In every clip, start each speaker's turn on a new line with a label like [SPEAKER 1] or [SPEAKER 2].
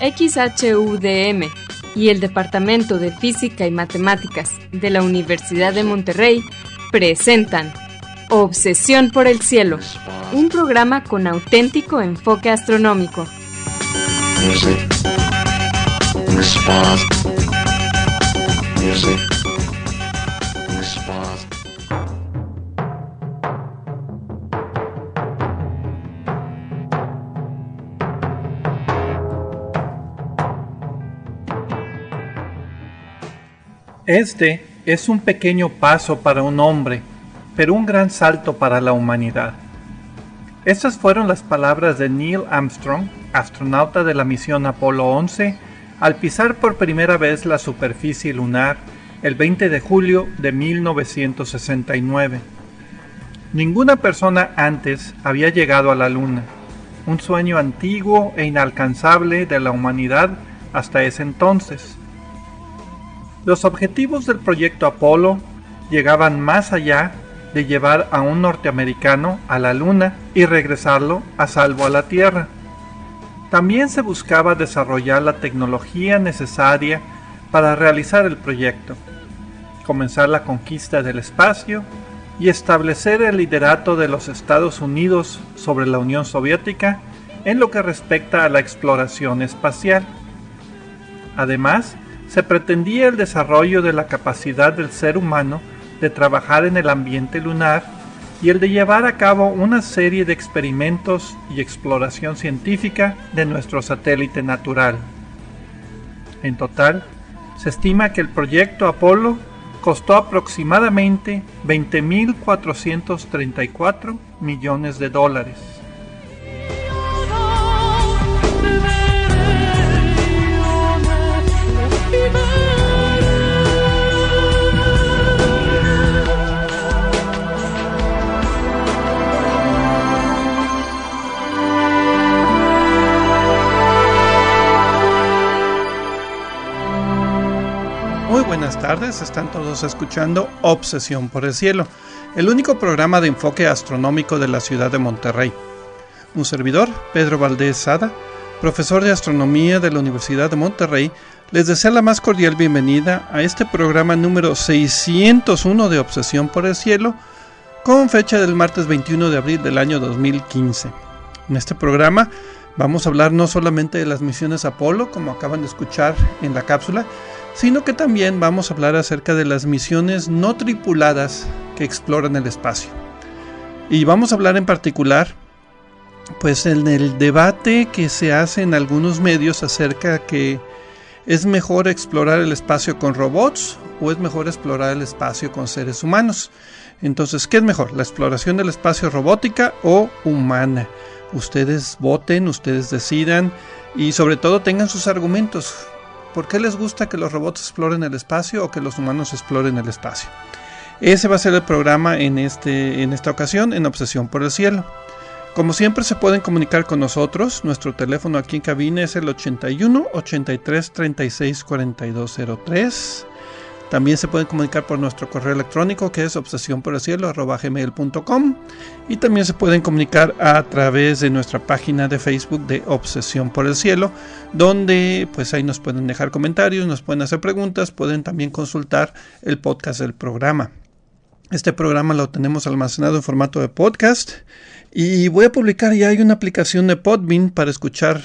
[SPEAKER 1] XHUDM y el Departamento de Física y Matemáticas de la Universidad de Monterrey presentan Obsesión por el Cielo, un programa con auténtico enfoque astronómico.
[SPEAKER 2] Este es un pequeño paso para un hombre, pero un gran salto para la humanidad. Estas fueron las palabras de Neil Armstrong, astronauta de la misión Apolo 11, al pisar por primera vez la superficie lunar el 20 de julio de 1969. Ninguna persona antes había llegado a la Luna, un sueño antiguo e inalcanzable de la humanidad hasta ese entonces. Los objetivos del proyecto Apolo llegaban más allá de llevar a un norteamericano a la Luna y regresarlo a salvo a la Tierra. También se buscaba desarrollar la tecnología necesaria para realizar el proyecto, comenzar la conquista del espacio y establecer el liderato de los Estados Unidos sobre la Unión Soviética en lo que respecta a la exploración espacial. Además, se pretendía el desarrollo de la capacidad del ser humano de trabajar en el ambiente lunar y el de llevar a cabo una serie de experimentos y exploración científica de nuestro satélite natural. En total, se estima que el proyecto Apolo costó aproximadamente $20.434 millones. Muy buenas tardes, están todos escuchando Obsesión por el Cielo, el único programa de enfoque astronómico de la ciudad de Monterrey. Un servidor, Pedro Valdés Sada, profesor de astronomía de la Universidad de Monterrey, les desea la más cordial bienvenida a este programa número 601 de Obsesión por el Cielo, con fecha del martes 21 de abril del año 2015. En este programa vamos a hablar no solamente de las misiones Apolo, como acaban de escuchar en la cápsula, sino que también vamos a hablar acerca de las misiones no tripuladas que exploran el espacio. Y vamos a hablar en particular, pues en el debate que se hace en algunos medios acerca de que ¿es mejor explorar el espacio con robots o es mejor explorar el espacio con seres humanos? Entonces, ¿qué es mejor? ¿La exploración del espacio robótica o humana? Ustedes voten, ustedes decidan y sobre todo tengan sus argumentos. ¿Por qué les gusta que los robots exploren el espacio o que los humanos exploren el espacio? Ese va a ser el programa en esta ocasión, en Obsesión por el Cielo. Como siempre se pueden comunicar con nosotros. Nuestro teléfono aquí en cabina es el 81 83 36 42 03. También se pueden comunicar por nuestro correo electrónico que es obsesionporelcielo@gmail.com, y también se pueden comunicar a través de nuestra página de Facebook de Obsesión por el Cielo, donde pues ahí nos pueden dejar comentarios, nos pueden hacer preguntas, pueden también consultar el podcast del programa. Este programa lo tenemos almacenado en formato de podcast y voy a publicar, ya hay una aplicación de Podbean para escuchar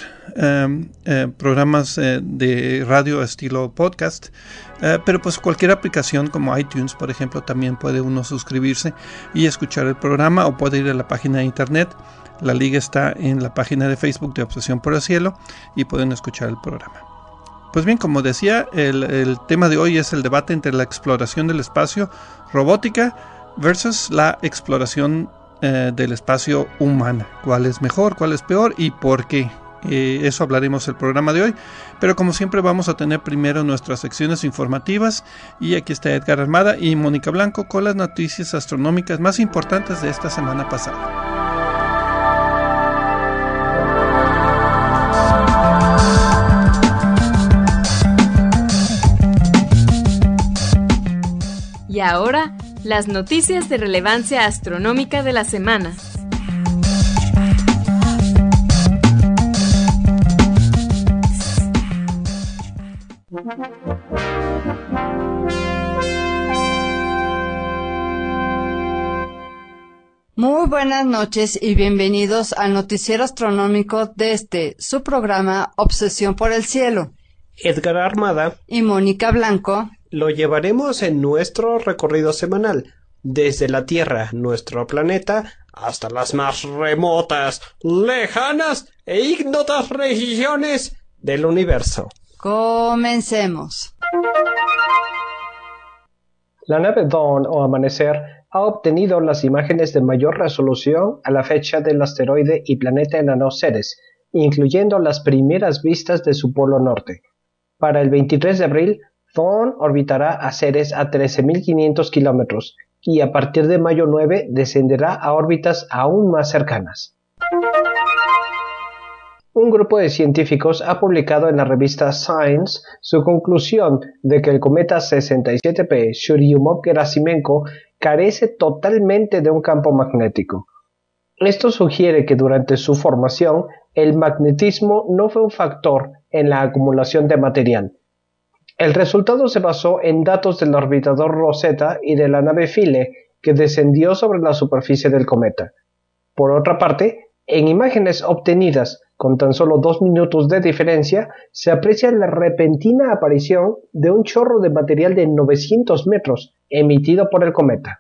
[SPEAKER 2] programas de radio estilo podcast, pero pues cualquier aplicación como iTunes, por ejemplo, también puede uno suscribirse y escuchar el programa, o puede ir a la página de internet. La liga está en la página de Facebook de Obsesión por el Cielo y pueden escuchar el programa. Pues bien, como decía, el tema de hoy es el debate entre la exploración del espacio robótica versus la exploración del espacio humana. ¿Cuál es mejor? ¿Cuál es peor? ¿Y por qué? Eso hablaremos el programa de hoy, pero como siempre vamos a tener primero nuestras secciones informativas, y aquí está Edgar Armada y Mónica Blanco con las noticias astronómicas más importantes de esta semana pasada.
[SPEAKER 1] Y ahora, las noticias de relevancia astronómica de la semana.
[SPEAKER 3] Muy buenas noches y bienvenidos al noticiero astronómico de su programa Obsesión por el Cielo.
[SPEAKER 4] Edgar Armada
[SPEAKER 3] y Mónica Blanco
[SPEAKER 4] lo llevaremos en nuestro recorrido semanal, desde la Tierra, nuestro planeta, hasta las más remotas, lejanas e ignotas regiones del universo.
[SPEAKER 3] Comencemos.
[SPEAKER 4] La nave Dawn o Amanecer ha obtenido las imágenes de mayor resolución a la fecha del asteroide y planeta enano Ceres, incluyendo las primeras vistas de su polo norte. Para el 23 de abril, Dawn orbitará a Ceres a 13.500 kilómetros y a partir de mayo 9 descenderá a órbitas aún más cercanas. Un grupo de científicos ha publicado en la revista Science su conclusión de que el cometa 67P Churyumov-Gerasimenko carece totalmente de un campo magnético. Esto sugiere que durante su formación el magnetismo no fue un factor en la acumulación de material. El resultado se basó en datos del orbitador Rosetta y de la nave Philae que descendió sobre la superficie del cometa. Por otra parte, en imágenes obtenidas con tan solo 2 minutos de diferencia, se aprecia la repentina aparición de un chorro de material de 900 metros emitido por el cometa.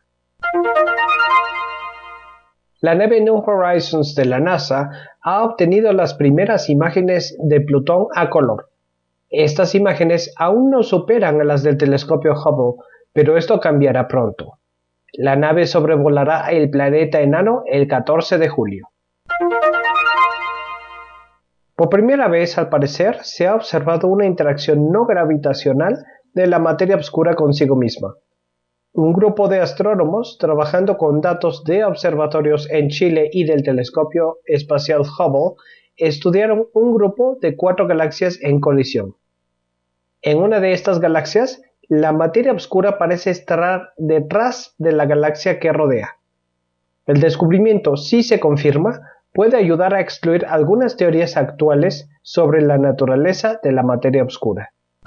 [SPEAKER 4] La nave New Horizons de la NASA ha obtenido las primeras imágenes de Plutón a color. Estas imágenes aún no superan a las del telescopio Hubble, pero esto cambiará pronto. La nave sobrevolará el planeta enano el 14 de julio. Por primera vez, al parecer, se ha observado una interacción no gravitacional de la materia oscura consigo misma. Un grupo de astrónomos, trabajando con datos de observatorios en Chile y del telescopio espacial Hubble, estudiaron un grupo de 4 galaxias en colisión. En una de estas galaxias, la materia oscura parece estar detrás de la galaxia que rodea. El descubrimiento, si se confirma, puede ayudar a excluir algunas teorías actuales sobre la naturaleza de la materia oscura.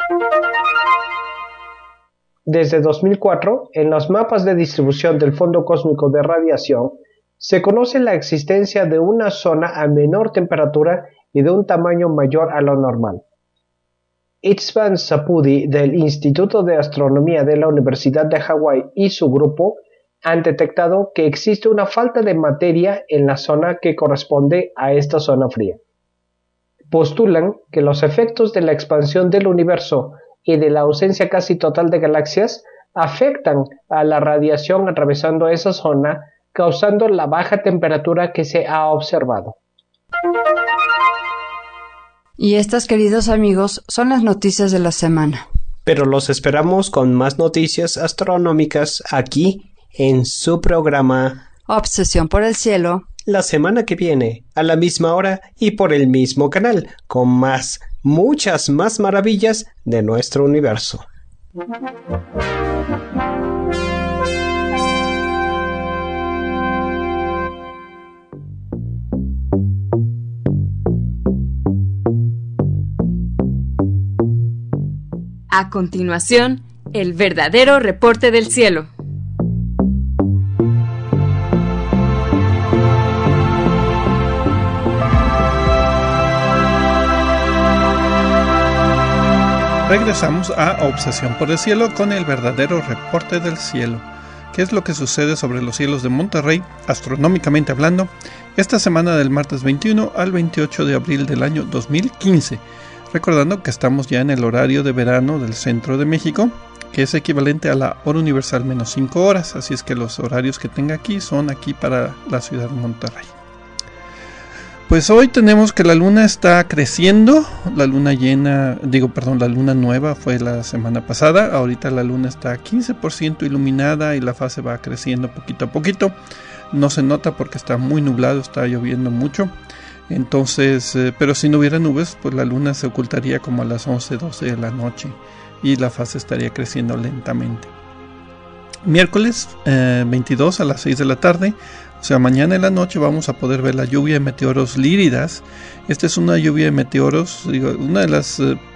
[SPEAKER 4] Desde 2004, en los mapas de distribución del Fondo Cósmico de Radiación, se conoce la existencia de una zona a menor temperatura y de un tamaño mayor a lo normal. István Sapudi del Instituto de Astronomía de la Universidad de Hawái y su grupo han detectado que existe una falta de materia en la zona que corresponde a esta zona fría. Postulan que los efectos de la expansión del universo y de la ausencia casi total de galaxias afectan a la radiación atravesando esa zona, causando la baja temperatura que se ha observado.
[SPEAKER 3] Y estas, queridos amigos, son las noticias de la semana.
[SPEAKER 4] Pero los esperamos con más noticias astronómicas aquí en su programa
[SPEAKER 3] Obsesión por el Cielo,
[SPEAKER 4] la semana que viene, a la misma hora y por el mismo canal, con muchas más maravillas de nuestro universo.
[SPEAKER 1] A continuación, el verdadero reporte del cielo.
[SPEAKER 2] Regresamos a Obsesión por el Cielo con el verdadero reporte del cielo. ¿Qué es lo que sucede sobre los cielos de Monterrey, astronómicamente hablando, esta semana del martes 21 al 28 de abril del año 2015? Recordando que estamos ya en el horario de verano del centro de México, que es equivalente a la hora universal menos 5 horas, así es que los horarios que tenga aquí son aquí para la ciudad de Monterrey. Pues hoy tenemos que la luna está creciendo, la luna nueva fue la semana pasada, ahorita la luna está 15% iluminada y la fase va creciendo poquito a poquito, no se nota porque está muy nublado, está lloviendo mucho, entonces, pero si no hubiera nubes, pues la luna se ocultaría como a las 11, 12 de la noche y la fase estaría creciendo lentamente. Miércoles 22 a las 6 de la tarde, o sea, mañana en la noche vamos a poder ver la lluvia de meteoros Líridas. Esta es una lluvia de meteoros, una de las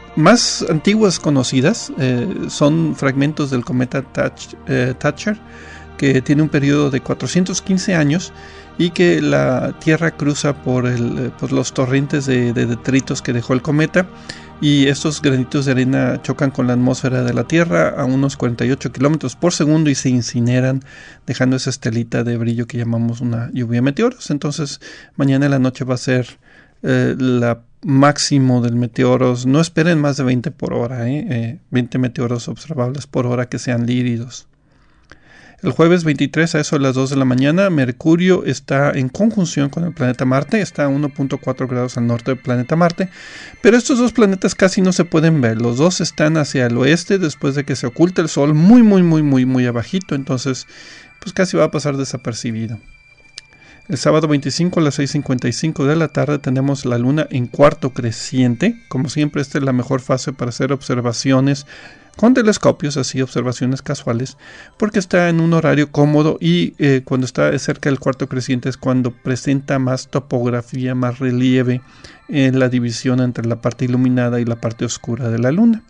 [SPEAKER 2] más antiguas conocidas son fragmentos del cometa Thatcher, que tiene un periodo de 415 años y que la Tierra cruza por los torrentes de detritos que dejó el cometa, y estos granitos de arena chocan con la atmósfera de la Tierra a unos 48 kilómetros por segundo y se incineran, dejando esa estelita de brillo que llamamos una lluvia de meteoros. Entonces mañana en la noche va a ser la máximo del meteoros. No esperen más de 20 por hora, 20 meteoros observables por hora que sean líridos. El jueves 23 a eso de las 2 de la mañana, Mercurio está en conjunción con el planeta Marte, está a 1.4 grados al norte del planeta Marte, pero estos dos planetas casi no se pueden ver. Los dos están hacia el oeste después de que se oculta el Sol muy abajito, entonces pues casi va a pasar desapercibido. El sábado 25 a las 6:55 de la tarde tenemos la Luna en cuarto creciente. Como siempre, esta es la mejor fase para hacer observaciones con telescopios, así observaciones casuales, porque está en un horario cómodo y cuando está cerca del cuarto creciente es cuando presenta más topografía, más relieve en la división entre la parte iluminada y la parte oscura de la Luna.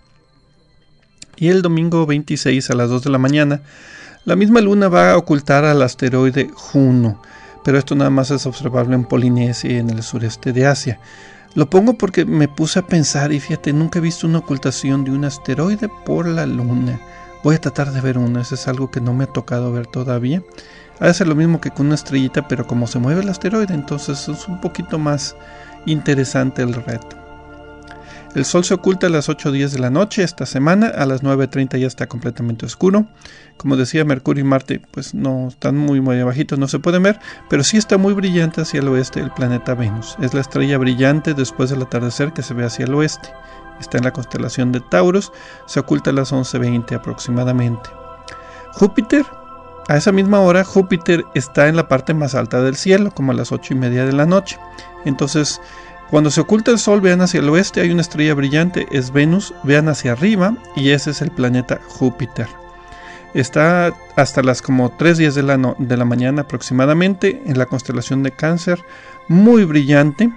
[SPEAKER 2] Y el domingo 26 a las 2 de la mañana, la misma Luna va a ocultar al asteroide Juno, pero esto nada más es observable en Polinesia y en el sureste de Asia. Lo pongo porque me puse a pensar y fíjate, nunca he visto una ocultación de un asteroide por la Luna. Voy a tratar de ver una, eso es algo que no me ha tocado ver todavía. Ha de ser lo mismo que con una estrellita, pero como se mueve el asteroide, entonces es un poquito más interesante el reto. El Sol se oculta a las 8:10 de la noche esta semana, a las 9:30 ya está completamente oscuro. Como decía, Mercurio y Marte pues no están muy abajitos, no se pueden ver, pero sí está muy brillante hacia el oeste el planeta Venus. Es la estrella brillante después del atardecer que se ve hacia el oeste. Está en la constelación de Taurus, se oculta a las 11:20 aproximadamente. Júpiter, a esa misma hora, Júpiter está en la parte más alta del cielo, como a las 8:30 de la noche. Entonces, cuando se oculta el Sol, vean hacia el oeste, hay una estrella brillante, es Venus, vean hacia arriba y ese es el planeta Júpiter. Está hasta las como 3:10 de la mañana aproximadamente en la constelación de Cáncer, muy brillante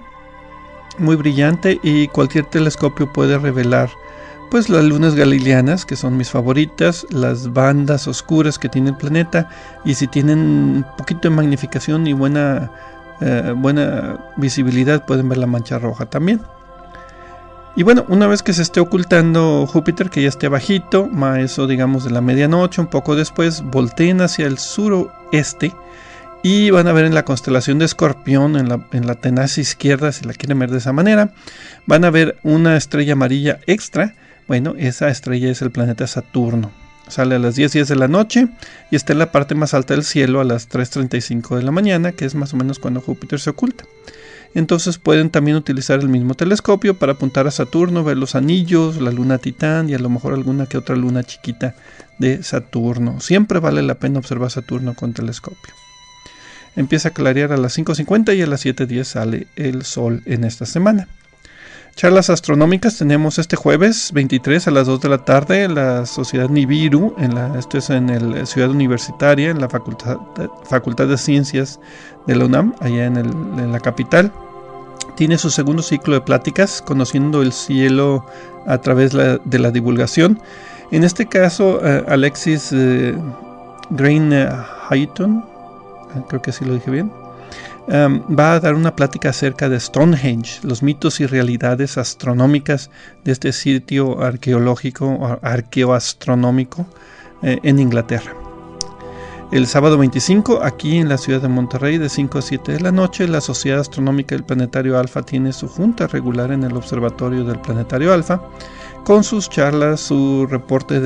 [SPEAKER 2] y cualquier telescopio puede revelar pues las lunas galileanas, que son mis favoritas, las bandas oscuras que tiene el planeta, y si tienen un poquito de magnificación y buena visibilidad pueden ver la mancha roja también. Y bueno, una vez que se esté ocultando Júpiter, que ya esté bajito, más eso digamos de la medianoche, un poco después, volteen hacia el suroeste y van a ver en la constelación de Escorpión, en la tenaza izquierda, si la quieren ver de esa manera, van a ver una estrella amarilla extra. Bueno, esa estrella es el planeta Saturno. Sale a las 10:10 de la noche y está en la parte más alta del cielo a las 3:35 de la mañana, que es más o menos cuando Júpiter se oculta. Entonces pueden también utilizar el mismo telescopio para apuntar a Saturno, ver los anillos, la luna Titán y a lo mejor alguna que otra luna chiquita de Saturno. Siempre vale la pena observar Saturno con telescopio. Empieza a clarear a las 5:50 y a las 7:10 sale el Sol en esta semana. Charlas astronómicas tenemos este jueves 23 a las 2 de la tarde, la Sociedad Nibiru, esto es en la Ciudad Universitaria, en la Facultad de Ciencias de la UNAM, allá en la capital. Tiene su segundo ciclo de pláticas, conociendo el cielo a través de la divulgación. En este caso, Alexis Green-Hayton, creo que así lo dije bien, va a dar una plática acerca de Stonehenge, los mitos y realidades astronómicas de este sitio arqueológico o arqueoastronómico en Inglaterra. El sábado 25, aquí en la ciudad de Monterrey, de 5 a 7 de la noche, la Sociedad Astronómica del Planetario Alfa tiene su junta regular en el Observatorio del Planetario Alfa, con sus charlas, su reporte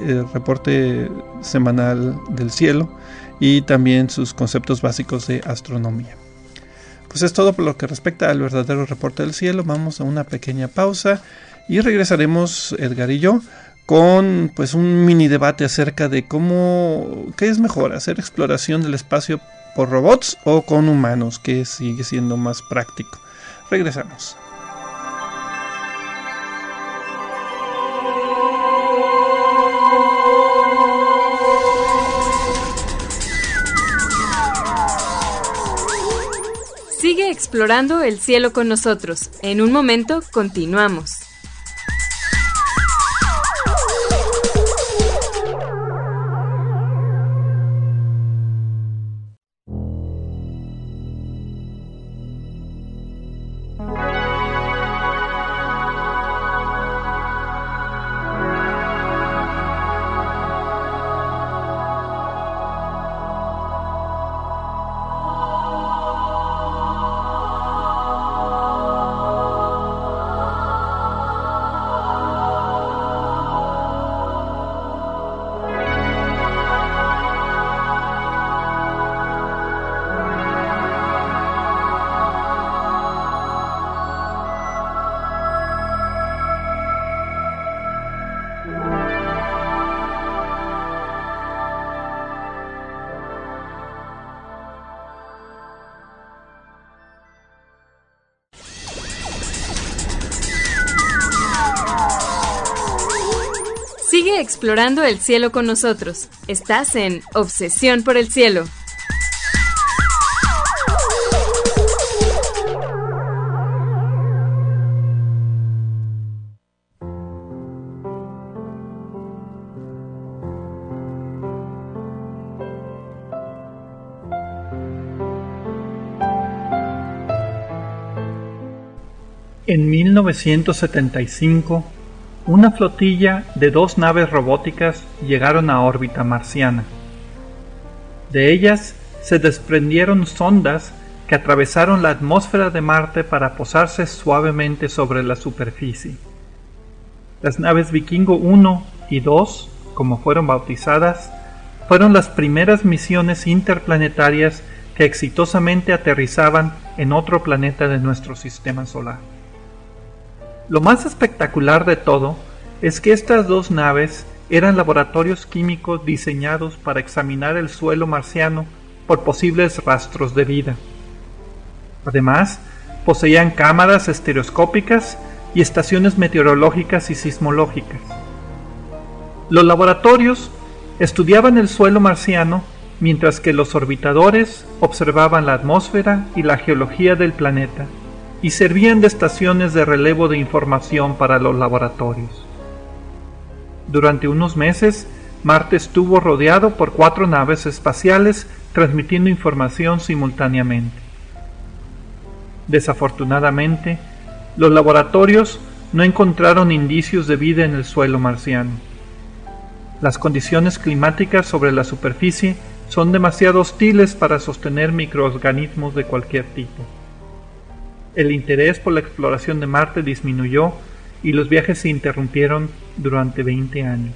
[SPEAKER 2] semanal del cielo y también sus conceptos básicos de astronomía. Pues es todo por lo que respecta al verdadero reporte del cielo. Vamos a una pequeña pausa y regresaremos, Edgar y yo, con pues un mini debate acerca de qué es mejor, hacer exploración del espacio por robots o con humanos, que sigue siendo más práctico. Regresamos.
[SPEAKER 1] Sigue explorando el cielo con nosotros. En un momento continuamos. Sigue explorando el cielo con nosotros. Estás en Obsesión por el Cielo.
[SPEAKER 2] En 1975, una flotilla de 2 naves robóticas llegaron a órbita marciana. De ellas se desprendieron sondas que atravesaron la atmósfera de Marte para posarse suavemente sobre la superficie. Las naves Vikingo 1 y 2, como fueron bautizadas, fueron las primeras misiones interplanetarias que exitosamente aterrizaban en otro planeta de nuestro sistema solar. Lo más espectacular de todo es que estas 2 naves eran laboratorios químicos diseñados para examinar el suelo marciano por posibles rastros de vida. Además, poseían cámaras estereoscópicas y estaciones meteorológicas y sismológicas. Los laboratorios estudiaban el suelo marciano mientras que los orbitadores observaban la atmósfera y la geología del planeta y servían de estaciones de relevo de información para los laboratorios. Durante unos meses, Marte estuvo rodeado por 4 naves espaciales transmitiendo información simultáneamente. Desafortunadamente, los laboratorios no encontraron indicios de vida en el suelo marciano. Las condiciones climáticas sobre la superficie son demasiado hostiles para sostener microorganismos de cualquier tipo. El interés por la exploración de Marte disminuyó y los viajes se interrumpieron durante 20 años.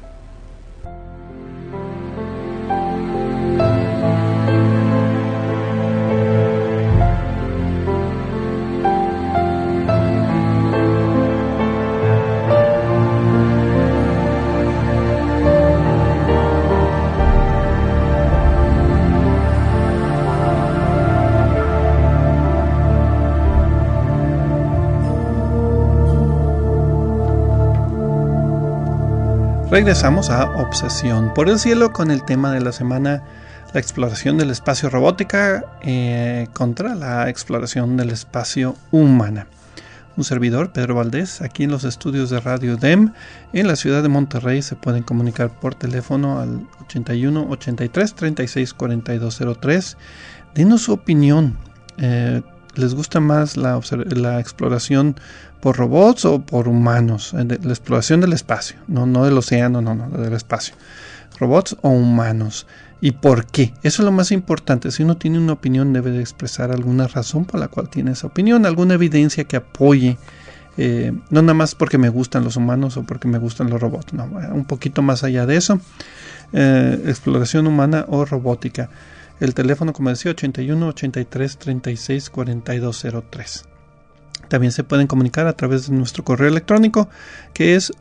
[SPEAKER 2] Regresamos a Obsesión por el Cielo con el tema de la semana, la exploración del espacio robótica contra la exploración del espacio humana. Un servidor, Pedro Valdés, aquí en los estudios de Radio UDEM, en la ciudad de Monterrey. Se pueden comunicar por teléfono al 81 83 36 42 03. Denos su opinión. ¿Les gusta más la exploración por robots o por humanos? La exploración del espacio, no del océano, no, del espacio. ¿Robots o humanos? ¿Y por qué? Eso es lo más importante. Si uno tiene una opinión, debe de expresar alguna razón por la cual tiene esa opinión, alguna evidencia que apoye, no nada más porque me gustan los humanos o porque me gustan los robots, no, un poquito más allá de eso. Exploración humana o robótica. El teléfono, como decía, 81 83 36 42 03. También se pueden comunicar a través de nuestro correo electrónico, que es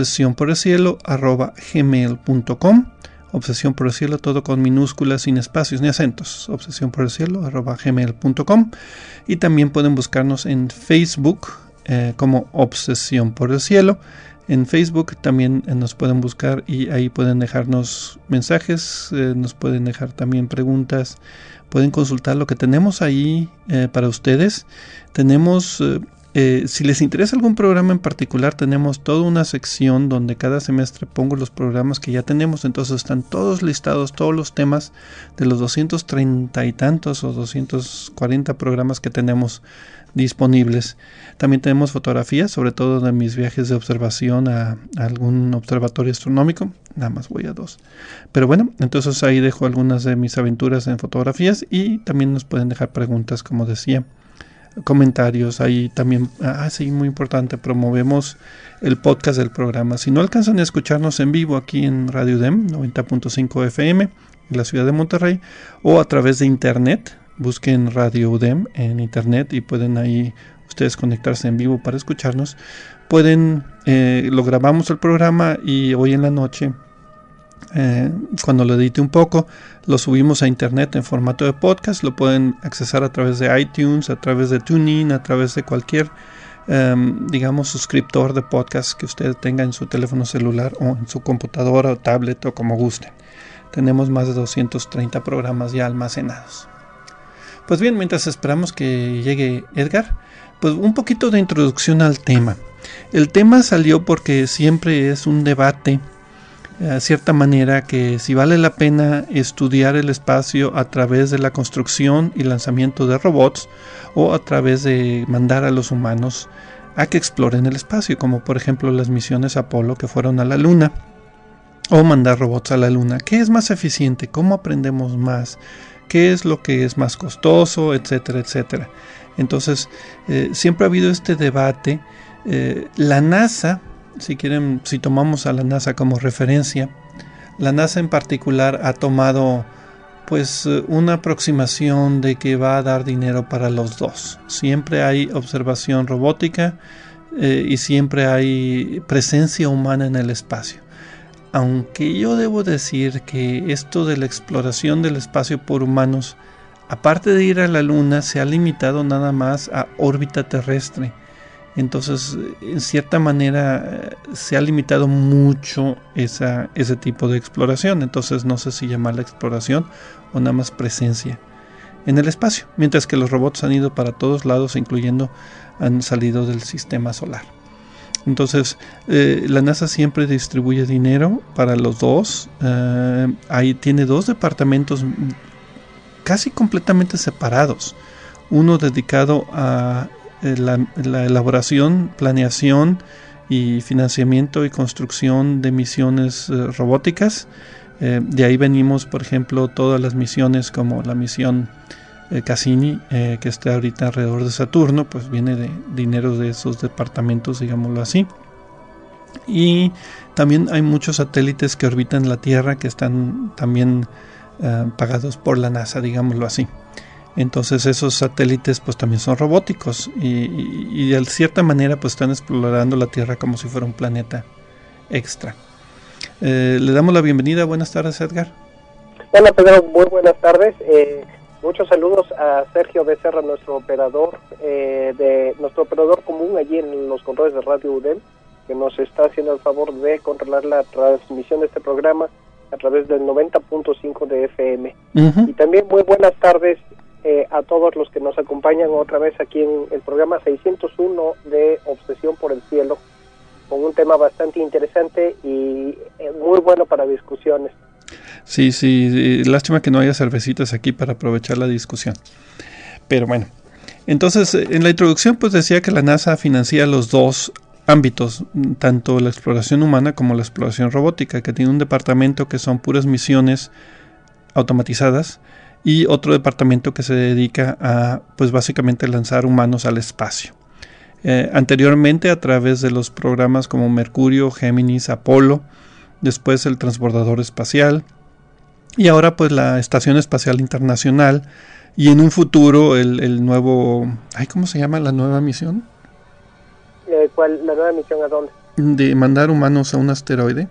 [SPEAKER 2] obsesionporelcielo@gmail.com. Obsesión por el Cielo, todo con minúsculas, sin espacios ni acentos. obsesionporelcielo@gmail.com. Y también pueden buscarnos en Facebook como Obsesión por el Cielo. En Facebook también nos pueden buscar y ahí pueden dejarnos mensajes, nos pueden dejar también preguntas, pueden consultar lo que tenemos ahí para ustedes. Tenemos, si les interesa algún programa en particular, tenemos toda una sección donde cada semestre pongo los programas que ya tenemos. Entonces están todos listados, todos los temas de los 230 y tantos o 240 programas que tenemos disponibles. También tenemos fotografías, sobre todo de mis viajes de observación a algún observatorio astronómico. Nada más voy a 2. Pero bueno, entonces ahí dejo algunas de mis aventuras en fotografías y también nos pueden dejar preguntas, como decía, comentarios. Ahí también, sí, muy importante, promovemos el podcast del programa. Si no alcanzan a escucharnos en vivo aquí en Radio UDEM 90.5 FM en la ciudad de Monterrey o a través de internet, busquen Radio UDEM en internet y pueden ahí ustedes conectarse en vivo para escucharnos. Pueden, lo grabamos el programa y hoy en la noche, cuando lo edite un poco, lo subimos a internet en formato de podcast. Lo pueden accesar a través de iTunes, a través de TuneIn, a través de cualquier digamos, suscriptor de podcast que usted tenga en su teléfono celular o en su computadora o tablet o como guste. Tenemos más de 230 programas ya almacenados. Pues bien, mientras esperamos que llegue Edgar, pues un poquito de introducción al tema. El tema salió porque siempre es un debate, de cierta manera, que si vale la pena estudiar el espacio a través de la construcción y lanzamiento de robots o a través de mandar a los humanos a que exploren el espacio, como por ejemplo las misiones Apolo que fueron a la Luna, o mandar robots a la Luna. ¿Qué es más eficiente? ¿Cómo aprendemos más? ¿Qué es lo que es más costoso? Etcétera, etcétera. Entonces, siempre ha habido este debate. La NASA, si tomamos a la NASA como referencia, la NASA en particular ha tomado pues una aproximación de que va a dar dinero para los dos. Siempre hay observación robótica y siempre hay presencia humana en el espacio. Aunque yo debo decir que esto de la exploración del espacio por humanos, aparte de ir a la Luna, se ha limitado nada más a órbita terrestre. Entonces, en cierta manera, se ha limitado mucho ese tipo de exploración. Entonces, no sé si llamarla exploración o nada más presencia en el espacio. Mientras que los robots han ido para todos lados, han salido del sistema solar. Entonces, la NASA siempre distribuye dinero para los dos. Ahí tiene dos departamentos casi completamente separados. Uno dedicado a la elaboración, planeación y financiamiento y construcción de misiones robóticas. De ahí venimos, por ejemplo, todas las misiones como la misión Cassini, que está ahorita alrededor de Saturno, pues viene de dinero de esos departamentos, digámoslo así. Y también hay muchos satélites que orbitan la Tierra que están también pagados por la NASA, digámoslo así. Entonces esos satélites pues también son robóticos y de cierta manera pues están explorando la Tierra como si fuera un planeta extra. Le damos la bienvenida. Buenas tardes, Edgar.
[SPEAKER 5] Hola, Pedro, muy buenas tardes. Muchos saludos a Sergio Becerra, nuestro operador común allí en los controles de Radio UDEM, que nos está haciendo el favor de controlar la transmisión de este programa a través del 90.5 de FM. Y también muy buenas tardes a todos los que nos acompañan otra vez aquí en el programa 601 de Obsesión por el Cielo, con un tema bastante interesante y muy bueno para discusiones.
[SPEAKER 2] Sí, lástima que no haya cervecitas aquí para aprovechar la discusión. Pero bueno, entonces en la introducción pues decía que la NASA financia los dos ámbitos, tanto la exploración humana como la exploración robótica, que tiene un departamento que son puras misiones automatizadas y otro departamento que se dedica a pues básicamente lanzar humanos al espacio. Anteriormente a través de los programas como Mercurio, Géminis, Apolo, después el transbordador espacial y ahora pues la Estación Espacial Internacional y en un futuro el nuevo, ¿cómo se llama la nueva misión?
[SPEAKER 5] ¿Cuál? ¿La nueva misión a dónde?
[SPEAKER 2] De mandar humanos a un asteroide.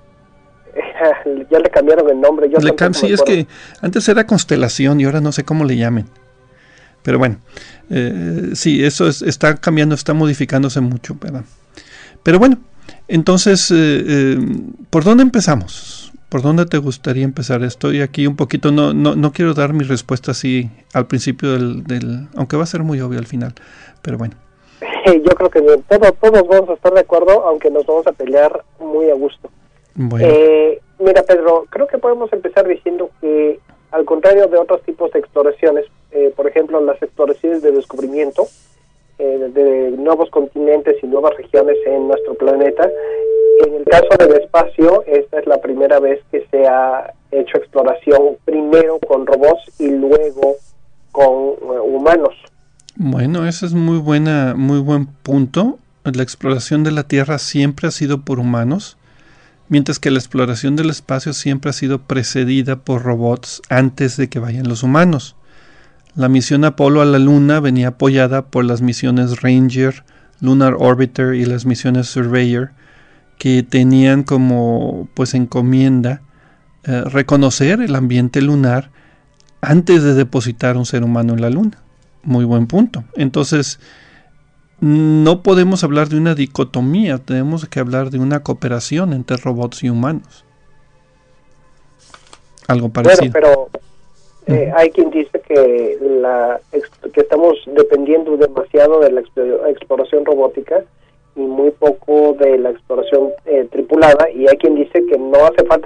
[SPEAKER 5] Ya le cambiaron el nombre.
[SPEAKER 2] Sí, es que antes era Constelación y ahora no sé cómo le llamen. Pero bueno, sí, eso está cambiando, está modificándose mucho, ¿verdad? Pero bueno, entonces, ¿por dónde empezamos? ¿Por dónde te gustaría empezar? Estoy aquí un poquito, no quiero dar mi respuesta así al principio del aunque va a ser muy obvio al final, pero bueno.
[SPEAKER 5] Yo creo que todos vamos a estar de acuerdo, aunque nos vamos a pelear muy a gusto.
[SPEAKER 2] Bueno.
[SPEAKER 5] Mira, Pedro, creo que podemos empezar diciendo que, al contrario de otros tipos de exploraciones, por ejemplo, las exploraciones de descubrimiento de nuevos continentes y nuevas regiones en nuestro planeta, en el caso del espacio, esta es la primera vez que se ha hecho exploración primero con robots y luego con humanos.
[SPEAKER 2] Bueno, ese es muy buen punto. La exploración de la Tierra siempre ha sido por humanos, mientras que la exploración del espacio siempre ha sido precedida por robots antes de que vayan los humanos. La misión Apolo a la Luna venía apoyada por las misiones Ranger, Lunar Orbiter y las misiones Surveyor, que tenían como pues encomienda reconocer el ambiente lunar antes de depositar un ser humano en la Luna. Muy buen punto. Entonces, no podemos hablar de una dicotomía, tenemos que hablar de una cooperación entre robots y humanos. Algo parecido.
[SPEAKER 5] Bueno, pero hay quien dice que que estamos dependiendo demasiado de la exploración robótica y muy poco de la exploración tripulada, y hay quien dice que no hace falta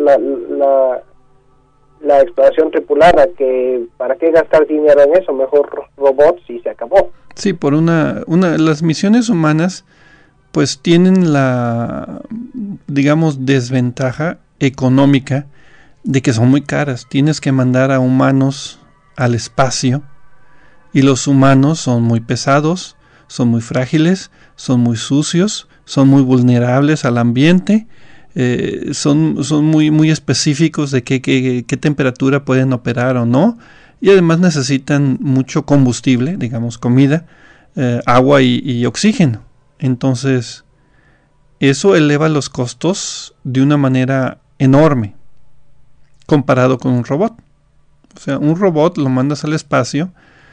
[SPEAKER 5] la exploración tripulada, que para qué gastar dinero en eso, mejor robots y se acabó.
[SPEAKER 2] Sí, por las misiones humanas pues tienen la, digamos, desventaja económica de que son muy caras. Tienes que mandar a humanos al espacio y los humanos son muy pesados, son muy frágiles, son muy sucios, son muy vulnerables al ambiente, son muy específicos de qué temperatura pueden operar o no, y además necesitan mucho combustible, digamos comida, agua y oxígeno. Entonces eso eleva los costos de una manera enorme comparado con un robot. O sea, un robot lo mandas al espacio,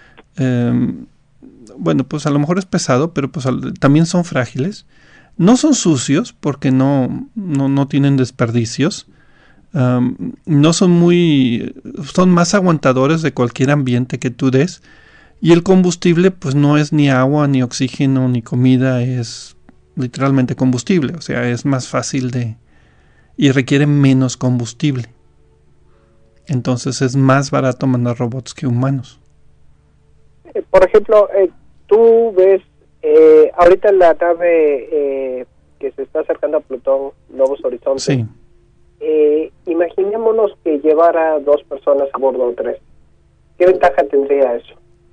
[SPEAKER 2] bueno, pues a lo mejor es pesado, pero pues también son frágiles. No son sucios porque no tienen desperdicios. No son son más aguantadores de cualquier ambiente que tú des. Y el combustible pues no es ni agua, ni oxígeno, ni comida, es literalmente combustible. O sea, es más fácil y requiere menos combustible. Entonces es más barato mandar robots que humanos.
[SPEAKER 5] Por ejemplo, tú ves ahorita la nave que se está acercando a Plutón, Nuevos Horizontes.
[SPEAKER 2] Sí.
[SPEAKER 5] Imaginémonos que llevara 2 personas a bordo o 3. ¿Qué ventaja tendría eso?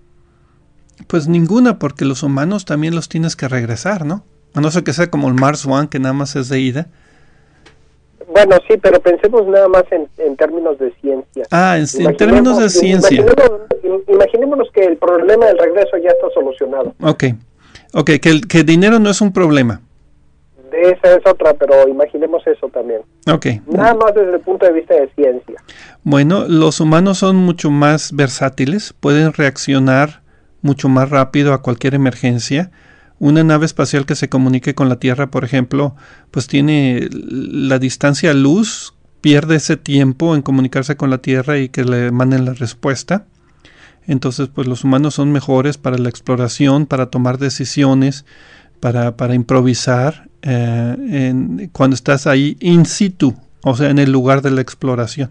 [SPEAKER 2] Pues ninguna, porque los humanos también los tienes que regresar, ¿no? A no ser que sea como el Mars One, que nada más es de ida.
[SPEAKER 5] Bueno, sí, pero pensemos nada más en términos de ciencia.
[SPEAKER 2] En términos de ciencia.
[SPEAKER 5] Imaginémonos que el problema del regreso ya está solucionado.
[SPEAKER 2] Ok, que el dinero no es un problema.
[SPEAKER 5] Esa es otra, pero imaginemos eso también.
[SPEAKER 2] Ok.
[SPEAKER 5] Nada más desde el punto de vista de ciencia.
[SPEAKER 2] Bueno, los humanos son mucho más versátiles, pueden reaccionar mucho más rápido a cualquier emergencia. Una nave espacial que se comunique con la Tierra, por ejemplo, pues tiene la distancia a luz, pierde ese tiempo en comunicarse con la Tierra y que le manden la respuesta. Entonces, pues los humanos son mejores para la exploración, para tomar decisiones, para improvisar cuando estás ahí in situ, o sea, en el lugar de la exploración.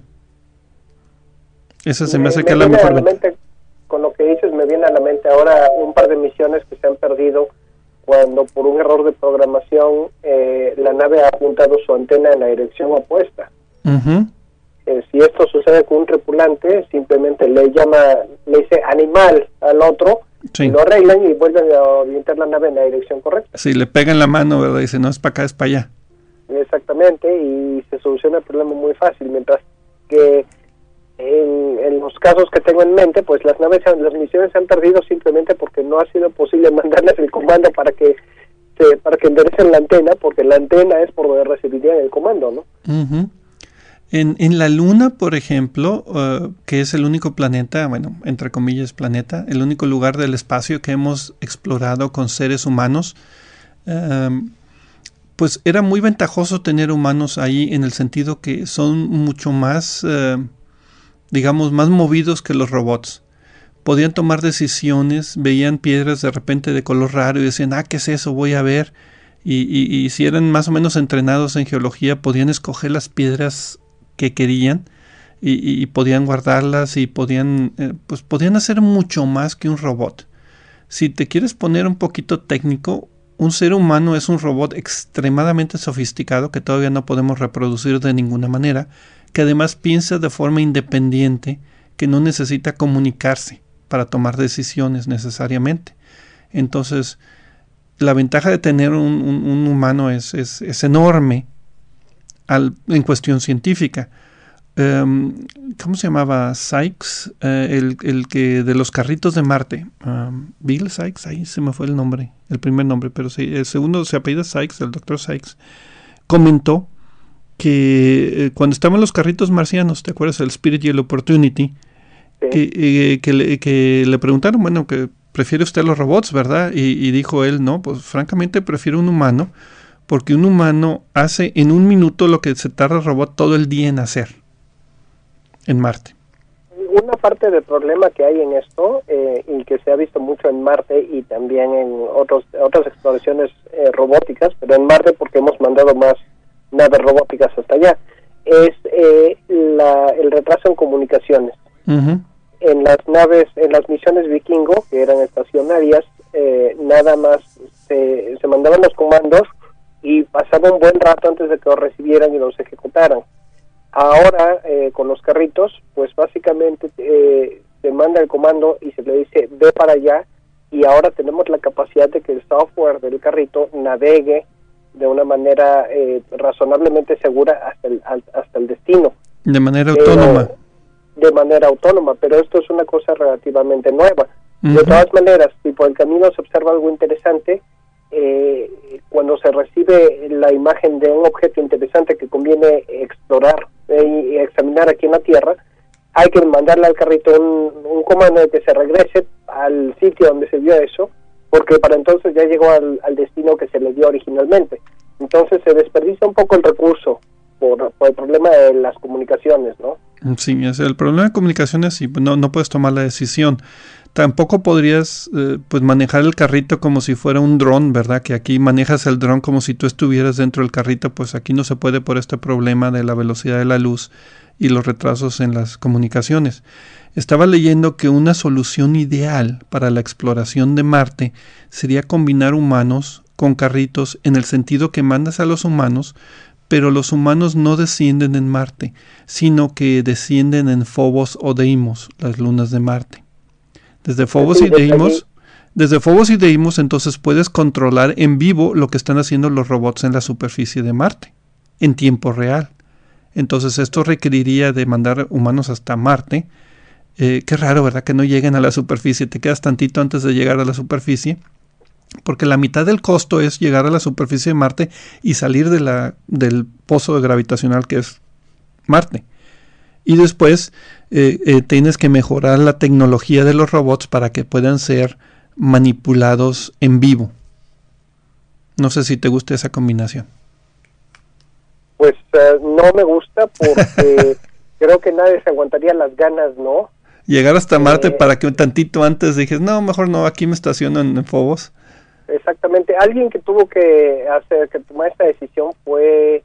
[SPEAKER 2] Esa se me hace que es la mejor ventaja.
[SPEAKER 5] Con lo que dices, me viene a la mente ahora un par de misiones que se han perdido cuando por un error de programación la nave ha apuntado su antena en la dirección opuesta.
[SPEAKER 2] Uh-huh.
[SPEAKER 5] Si esto sucede con un tripulante, simplemente le dice animal al otro, sí. Lo arreglan y vuelven a orientar la nave en la dirección correcta.
[SPEAKER 2] Sí, le pegan la mano, ¿verdad? Dice, no es para acá, es para allá.
[SPEAKER 5] Exactamente, y se soluciona el problema muy fácil, mientras que en los casos que tengo en mente, pues las misiones se han perdido simplemente porque no ha sido posible mandarles el comando para que enderecen la antena, porque la antena es por donde recibirían el comando, ¿no?
[SPEAKER 2] Uh-huh. En la Luna, por ejemplo, que es el único planeta, bueno, entre comillas planeta, el único lugar del espacio que hemos explorado con seres humanos, pues era muy ventajoso tener humanos ahí en el sentido que son mucho más, digamos, más movidos que los robots. Podían tomar decisiones, veían piedras de repente de color raro y decían, ¿qué es eso? Voy a ver. Y si eran más o menos entrenados en geología, podían escoger las piedras que querían y podían guardarlas y podían hacer mucho más que un robot. Si te quieres poner un poquito técnico, un ser humano es un robot extremadamente sofisticado que todavía no podemos reproducir de ninguna manera, que además piensa de forma independiente, que no necesita comunicarse para tomar decisiones necesariamente. Entonces, la ventaja de tener un humano es enorme en cuestión científica. ¿Cómo se llamaba? Sykes, el que de los carritos de Marte. Bill Sykes, ahí se me fue el nombre, el primer nombre, pero sí, el segundo se apellida Sykes, el doctor Sykes, comentó que cuando estaban los carritos marcianos, ¿te acuerdas? El Spirit y el Opportunity, sí. que le preguntaron, bueno, que ¿prefiere usted los robots, verdad? Y dijo él, no, pues francamente prefiero un humano, porque un humano hace en un minuto lo que se tarda el robot todo el día en hacer en Marte.
[SPEAKER 5] Una parte del problema que hay en esto, y que se ha visto mucho en Marte y también en otras exploraciones robóticas, pero en Marte porque hemos mandado más naves robóticas hasta allá, es el retraso en comunicaciones.
[SPEAKER 2] Uh-huh.
[SPEAKER 5] En las naves, en las misiones Vikingo, que eran estacionarias, nada más se mandaban los comandos y pasaba un buen rato antes de que los recibieran y los ejecutaran. Ahora, con los carritos, pues básicamente se manda el comando y se le dice, ve para allá, y ahora tenemos la capacidad de que el software del carrito navegue de una manera razonablemente segura hasta el destino.
[SPEAKER 2] De manera autónoma.
[SPEAKER 5] De manera autónoma, pero esto es una cosa relativamente nueva.
[SPEAKER 2] Uh-huh.
[SPEAKER 5] De todas maneras, si por el camino se observa algo interesante, cuando se recibe la imagen de un objeto interesante que conviene explorar y examinar aquí en la Tierra, hay que mandarle al carrito un comando de que se regrese al sitio donde se vio eso, porque para entonces ya llegó al destino que se le dio originalmente. Entonces se desperdicia un poco el recurso por el problema de las comunicaciones, ¿no?
[SPEAKER 2] Sí, el problema de comunicaciones, sí, no puedes tomar la decisión. Tampoco podrías pues manejar el carrito como si fuera un dron, ¿verdad? Que aquí manejas el dron como si tú estuvieras dentro del carrito, pues aquí no se puede por este problema de la velocidad de la luz y los retrasos en las comunicaciones. Estaba leyendo que una solución ideal para la exploración de Marte sería combinar humanos con carritos, en el sentido que mandas a los humanos, pero los humanos no descienden en Marte, sino que descienden en Phobos o Deimos, las lunas de Marte. Desde Phobos y Deimos, entonces puedes controlar en vivo lo que están haciendo los robots en la superficie de Marte, en tiempo real. Entonces esto requeriría de mandar humanos hasta Marte. Qué raro, ¿verdad? Que no lleguen a la superficie, te quedas tantito antes de llegar a la superficie, porque la mitad del costo es llegar a la superficie de Marte y salir del pozo gravitacional que es Marte. Y después tienes que mejorar la tecnología de los robots para que puedan ser manipulados en vivo. No sé si te gusta esa combinación.
[SPEAKER 5] Pues no me gusta porque creo que nadie se aguantaría las ganas, ¿no?
[SPEAKER 2] Llegar hasta Marte para que un tantito antes dijes, no, mejor no, aquí me estaciono en Phobos.
[SPEAKER 5] Exactamente. Alguien que tuvo que tomar esta decisión fue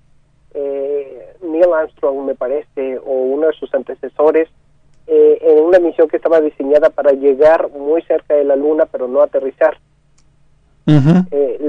[SPEAKER 5] Neil Armstrong, me parece, o uno de sus antecesores, en una misión que estaba diseñada para llegar muy cerca de la Luna, pero no aterrizar.
[SPEAKER 2] Uh-huh.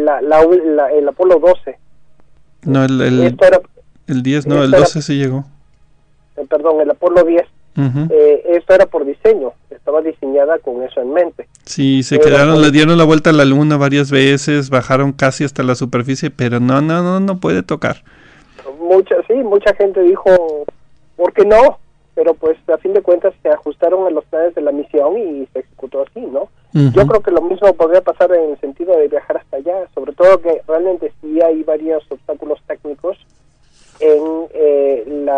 [SPEAKER 5] El Apolo 12.
[SPEAKER 2] No, el 10, no, el 12 sí llegó.
[SPEAKER 5] Perdón, el Apolo 10.
[SPEAKER 2] Uh-huh.
[SPEAKER 5] Esto era por diseño, estaba diseñada con eso en mente.
[SPEAKER 2] Sí, le dieron la vuelta a la Luna varias veces, bajaron casi hasta la superficie, pero no puede tocar. Mucha gente dijo, ¿por qué no? Pero pues a fin de cuentas se ajustaron a los planes de la misión y se ejecutó así, ¿no? Uh-huh. Yo creo que lo mismo podría pasar en el sentido de viajar hasta allá, sobre todo que realmente sí hay varios obstáculos técnicos en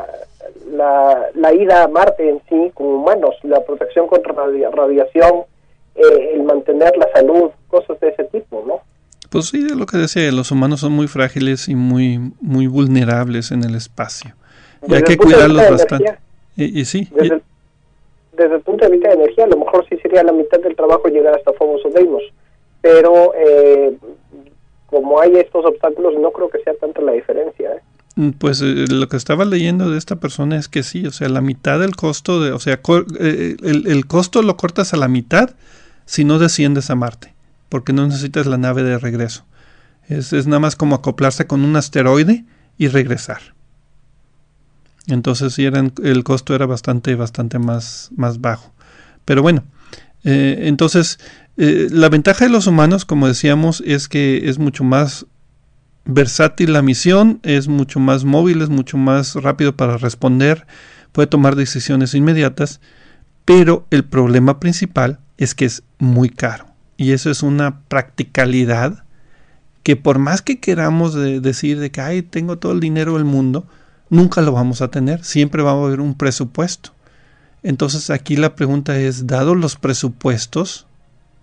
[SPEAKER 2] la ida a Marte en sí con humanos, la protección contra radiación, el mantener la salud, cosas de ese tipo, ¿no? Pues sí, es lo que decía, los humanos son muy frágiles y muy vulnerables en el espacio. Y hay que cuidarlos bastante. Y sí.
[SPEAKER 5] Desde el punto de vista de energía, a lo mejor sí sería la mitad del trabajo llegar hasta Phobos o Deimos, pero como hay estos obstáculos, no creo que sea tanta la diferencia,
[SPEAKER 2] Pues lo que estaba leyendo de esta persona es que sí, o sea, la mitad del costo, el costo lo cortas a la mitad si no desciendes a Marte, porque no necesitas la nave de regreso. Es nada más como acoplarse con un asteroide y regresar. Entonces sí, el costo era bastante más bajo. Pero bueno, entonces la ventaja de los humanos, como decíamos, es que es mucho más versátil la misión, es mucho más móvil, es mucho más rápido para responder, puede tomar decisiones inmediatas, pero el problema principal es que es muy caro. Y eso es una practicalidad que por más que queramos decir de que ay, tengo todo el dinero del mundo, nunca lo vamos a tener, siempre va a haber un presupuesto. Entonces aquí la pregunta es, dado los presupuestos,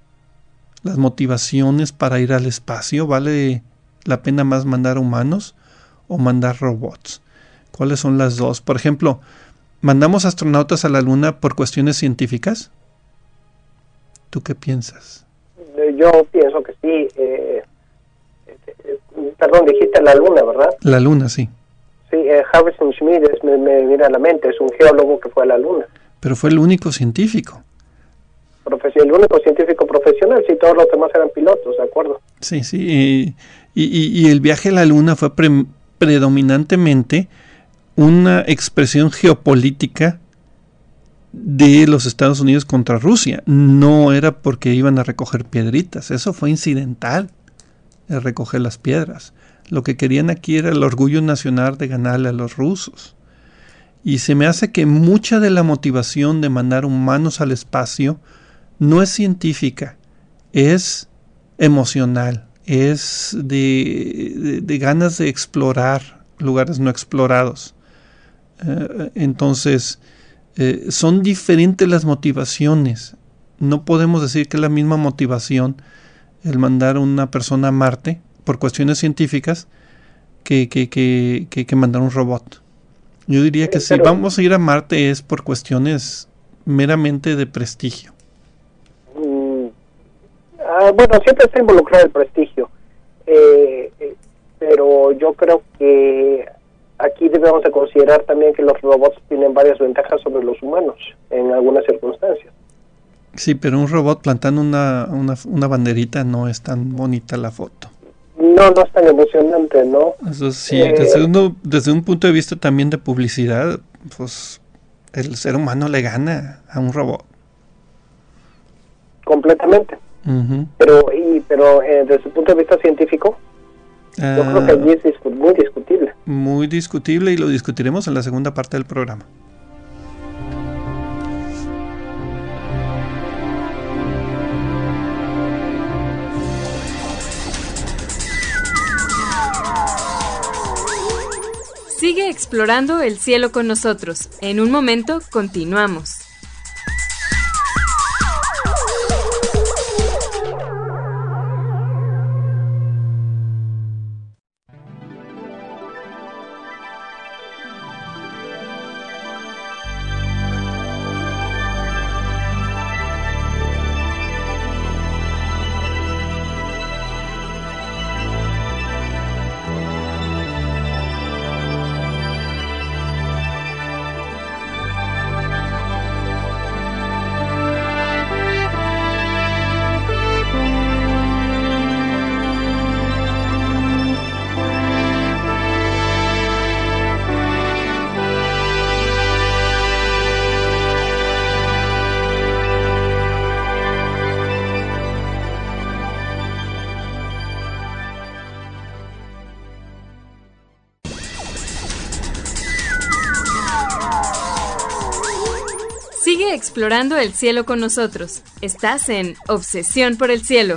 [SPEAKER 2] las motivaciones para ir al espacio. ¿Vale la pena más mandar humanos o mandar robots? ¿Cuáles son las dos? Por ejemplo, ¿mandamos astronautas a la Luna por cuestiones científicas? ¿Tú qué piensas?
[SPEAKER 5] Yo pienso que sí. Perdón, dijiste la Luna, ¿verdad?
[SPEAKER 2] La Luna, sí.
[SPEAKER 5] Sí, Harrison Schmitt me viene a la mente, es un geólogo que fue a la Luna.
[SPEAKER 2] Pero fue el único científico.
[SPEAKER 5] El único científico profesional, sí, todos los demás eran pilotos, ¿de acuerdo?
[SPEAKER 2] Sí, sí. Y el viaje a la Luna fue predominantemente una expresión geopolítica de los Estados Unidos contra Rusia. No era porque iban a recoger piedritas, eso fue incidental, el recoger las piedras. Lo que querían aquí era el orgullo nacional de ganarle a los rusos. Y se me hace que mucha de la motivación de mandar humanos al espacio no es científica, es emocional, es de ganas de explorar lugares no explorados. Entonces, son diferentes las motivaciones. No podemos decir que es la misma motivación el mandar a una persona a Marte por cuestiones científicas que mandar un robot. Yo diría que si vamos a ir a Marte es por cuestiones meramente de prestigio.
[SPEAKER 5] Bueno, siempre está involucrado el prestigio, pero yo creo que aquí debemos de considerar también que los robots tienen varias ventajas sobre los humanos en algunas circunstancias.
[SPEAKER 2] Sí, pero un robot plantando una banderita no es tan bonita la foto.
[SPEAKER 5] No es tan emocionante, ¿no?
[SPEAKER 2] Eso sí, desde un punto de vista también de publicidad, pues el ser humano le gana a un robot.
[SPEAKER 5] Completamente.
[SPEAKER 2] Uh-huh.
[SPEAKER 5] Pero desde el punto de vista científico, yo creo que allí es muy discutible.
[SPEAKER 2] Muy discutible, y lo discutiremos en la segunda parte del programa.
[SPEAKER 1] Sigue explorando el cielo con nosotros. En un momento continuamos. Sigue explorando el cielo con nosotros. Estás en Obsesión por el Cielo.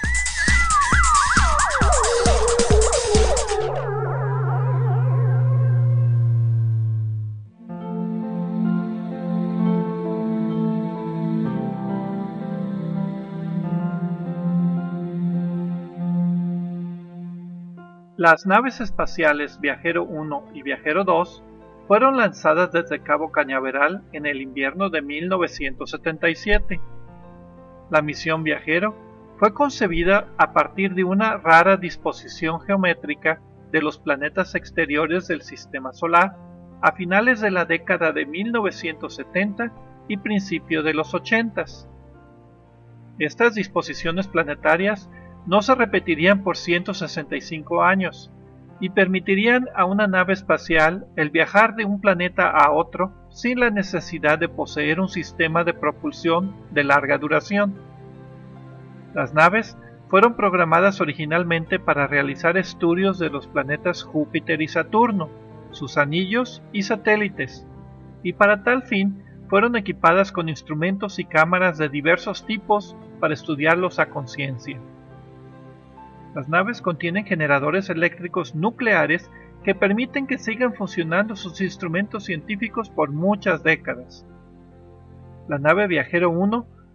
[SPEAKER 2] Las naves espaciales Viajero 1 y Viajero 2 fueron lanzadas desde Cabo Cañaveral en el invierno de 1977. La misión Viajero fue concebida a partir de una rara disposición geométrica de los planetas exteriores del Sistema Solar a finales de la década de 1970 y principio de los 80s. Estas disposiciones planetarias no se repetirían por 165 años, y permitirían a una nave espacial el viajar de un planeta a otro sin la necesidad de poseer un sistema de propulsión de larga duración. Las naves fueron programadas originalmente para realizar estudios de los planetas Júpiter y Saturno, sus anillos y satélites, y para tal fin fueron equipadas con instrumentos y cámaras de diversos tipos para estudiarlos a conciencia. Las naves contienen generadores eléctricos nucleares que permiten que sigan funcionando sus instrumentos científicos por muchas décadas. La nave Viajero 1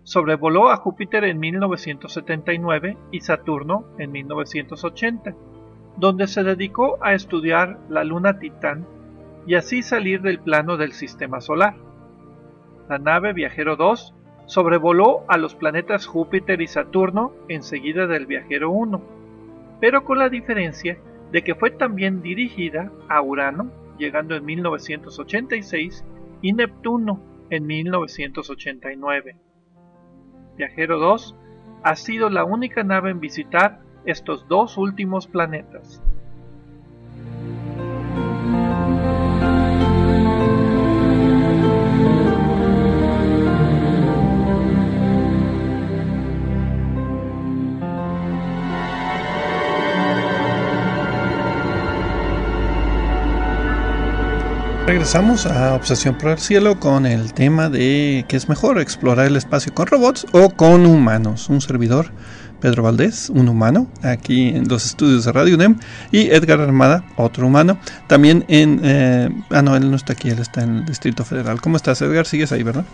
[SPEAKER 2] sobrevoló a Júpiter en 1979 y Saturno en 1980, donde se dedicó a estudiar la luna Titán y así salir del plano del sistema solar. La nave Viajero 2 sobrevoló a los planetas Júpiter y Saturno enseguida del Viajero 1, pero con la diferencia de que fue también dirigida a Urano, llegando en 1986, y Neptuno en 1989. Viajero 2 ha sido la única nave en visitar estos dos últimos planetas. Regresamos a Obsesión por el Cielo con el tema de ¿qué es mejor, explorar el espacio con robots o con humanos? Un servidor, Pedro Valdés, un humano, aquí en los estudios de Radio UNEM, y Edgar Armada, otro humano, también en... no, él no está aquí, él está en el Distrito Federal. ¿Cómo estás, Edgar? Sigues ahí, ¿verdad?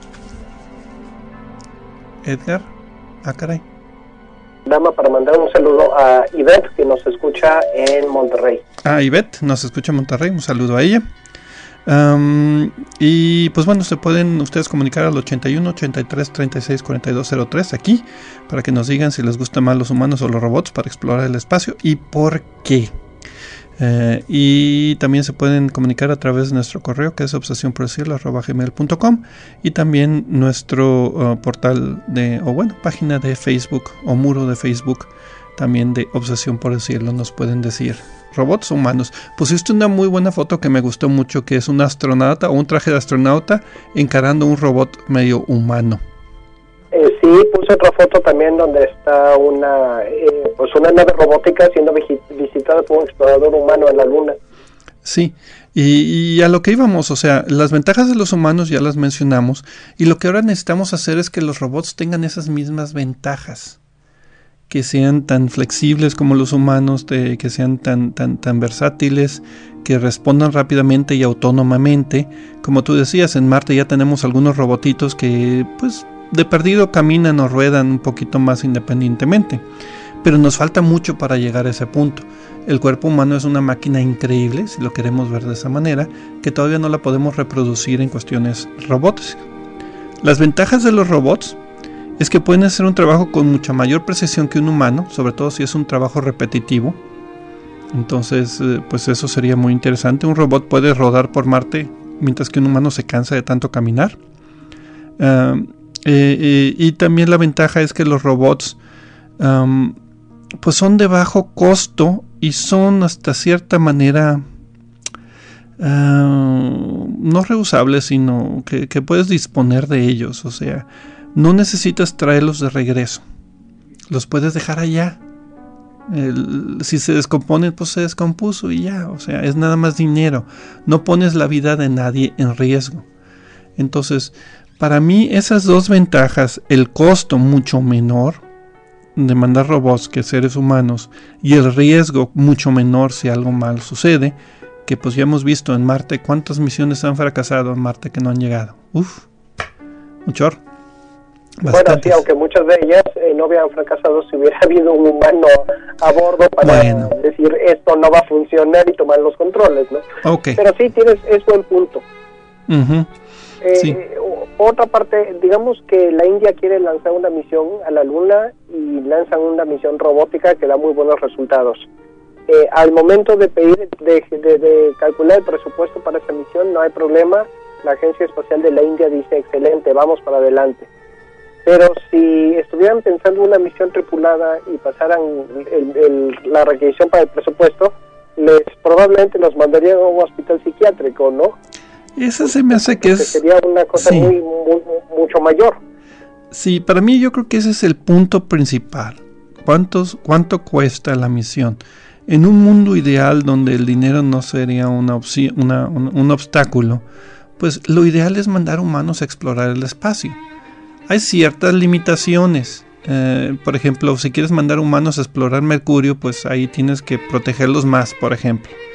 [SPEAKER 2] Edgar, caray.
[SPEAKER 5] Dama, para mandar un saludo a Ivette, que nos escucha en Monterrey.
[SPEAKER 2] Ivette, nos escucha en Monterrey, un saludo a ella. Y pues bueno, se pueden ustedes comunicar al 81 83 36 42 03 aquí para que nos digan si les gustan más los humanos o los robots para explorar el espacio y por qué. Y también se pueden comunicar a través de nuestro correo, que es obsesionporelcielo@gmail.com, y también nuestro portal página de Facebook o muro de Facebook también de Obsesión por el Cielo. Nos pueden decir robots o humanos. Pusiste una muy buena foto que me gustó mucho, que es un astronauta o un traje de astronauta encarando un robot medio humano.
[SPEAKER 5] Sí, puse otra foto también donde está una nave robótica siendo visitada por un explorador humano en la Luna.
[SPEAKER 2] Sí, y a lo que íbamos, o sea, las ventajas de los humanos ya las mencionamos, y lo que ahora necesitamos hacer es que los robots tengan esas mismas ventajas, que sean tan flexibles como los humanos, que sean tan versátiles, que respondan rápidamente y autónomamente. Como tú decías, en Marte ya tenemos algunos robotitos que pues de perdido caminan o ruedan un poquito más independientemente, pero nos falta mucho para llegar a ese punto. El cuerpo humano es una máquina increíble, si lo queremos ver de esa manera, que todavía no la podemos reproducir en cuestiones robóticas. Las ventajas de los robots es que pueden hacer un trabajo con mucha mayor precisión que un humano, sobre todo si es un trabajo repetitivo. Entonces, pues eso sería muy interesante. Un robot puede rodar por Marte mientras que un humano se cansa de tanto caminar. Y también la ventaja es que los robots pues son de bajo costo y son hasta cierta manera no reusables, sino que puedes disponer de ellos. O sea, no necesitas traerlos de regreso, los puedes dejar allá. Si se descomponen, pues se descompuso y ya. O sea, es nada más dinero, no pones la vida de nadie en riesgo. Entonces, para mí esas dos ventajas, el costo mucho menor de mandar robots que seres humanos y el riesgo mucho menor si algo mal sucede, que pues ya hemos visto en Marte cuántas misiones han fracasado en Marte que no han llegado. Un chorro. Bastantes.
[SPEAKER 5] Bueno, sí, aunque muchas de ellas no hubieran fracasado si hubiera habido un humano a bordo para decir esto no va a funcionar y tomar los controles, ¿no?
[SPEAKER 2] Okay.
[SPEAKER 5] Pero sí, es buen punto.
[SPEAKER 2] Uh-huh. Sí.
[SPEAKER 5] Otra parte, digamos que la India quiere lanzar una misión a la Luna y lanzan una misión robótica que da muy buenos resultados. Al momento de pedir, de calcular el presupuesto para esa misión, no hay problema. La Agencia Espacial de la India dice, excelente, vamos para adelante. Pero si estuvieran pensando en una misión tripulada y pasaran la requisición para el presupuesto, probablemente los mandarían a un hospital psiquiátrico, ¿no?
[SPEAKER 2] Esa se me hace que
[SPEAKER 5] sería una cosa mucho mayor.
[SPEAKER 2] Sí, para mí yo creo que ese es el punto principal. ¿Cuánto cuesta la misión? En un mundo ideal donde el dinero no sería una opción, un obstáculo, pues lo ideal es mandar humanos a explorar el espacio. Hay ciertas limitaciones. Por ejemplo, si quieres mandar humanos a explorar Mercurio, pues ahí tienes que protegerlos más, por ejemplo.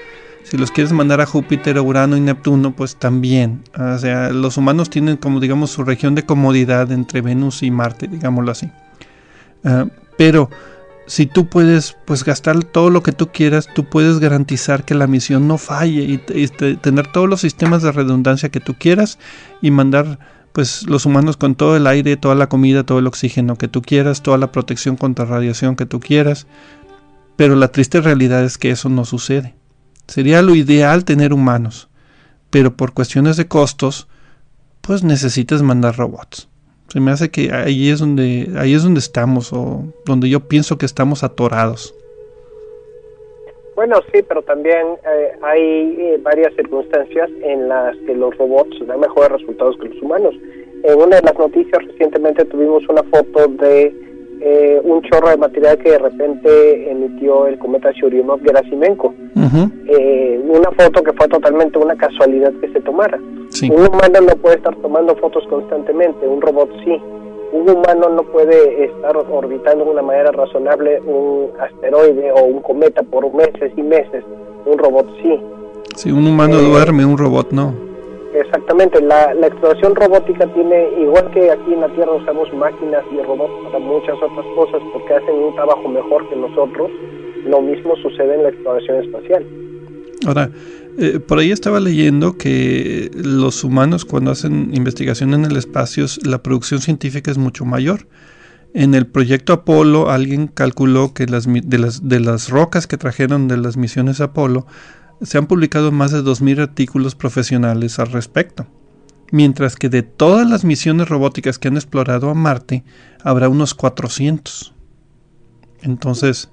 [SPEAKER 2] Si los quieres mandar a Júpiter, Urano y Neptuno, pues también. O sea, los humanos tienen como, digamos, su región de comodidad entre Venus y Marte, digámoslo así. Pero si tú puedes, pues, gastar todo lo que tú quieras, tú puedes garantizar que la misión no falle y tener todos los sistemas de redundancia que tú quieras y mandar, pues, los humanos con todo el aire, toda la comida, todo el oxígeno que tú quieras, toda la protección contra radiación que tú quieras. Pero la triste realidad es que eso no sucede. Sería lo ideal tener humanos, pero por cuestiones de costos, pues necesitas mandar robots. Se me hace que ahí es donde estamos, o donde yo pienso que estamos atorados.
[SPEAKER 5] Bueno, sí, pero también hay varias circunstancias en las que los robots dan mejores resultados que los humanos. En una de las noticias recientemente tuvimos una foto de un chorro de material que de repente emitió el cometa Churyumov-Gerasimenko. Una foto que fue totalmente una casualidad que se tomara. Sí. Un humano no puede estar tomando fotos constantemente, un robot sí. Un humano no puede estar orbitando de una manera razonable un asteroide o un cometa por meses y meses. Un robot sí.
[SPEAKER 2] Si un humano duerme, un robot no.
[SPEAKER 5] Exactamente, la exploración robótica tiene, igual que aquí en la Tierra usamos máquinas y robots para muchas otras cosas porque hacen un trabajo mejor que nosotros, lo mismo sucede en la exploración espacial.
[SPEAKER 2] Ahora, por ahí estaba leyendo que los humanos cuando hacen investigación en el espacio, la producción científica es mucho mayor. En el proyecto Apolo, alguien calculó que de las rocas que trajeron de las misiones Apolo, se han publicado más de 2,000 artículos profesionales al respecto, mientras que de todas las misiones robóticas que han explorado a Marte, habrá unos 400. Entonces,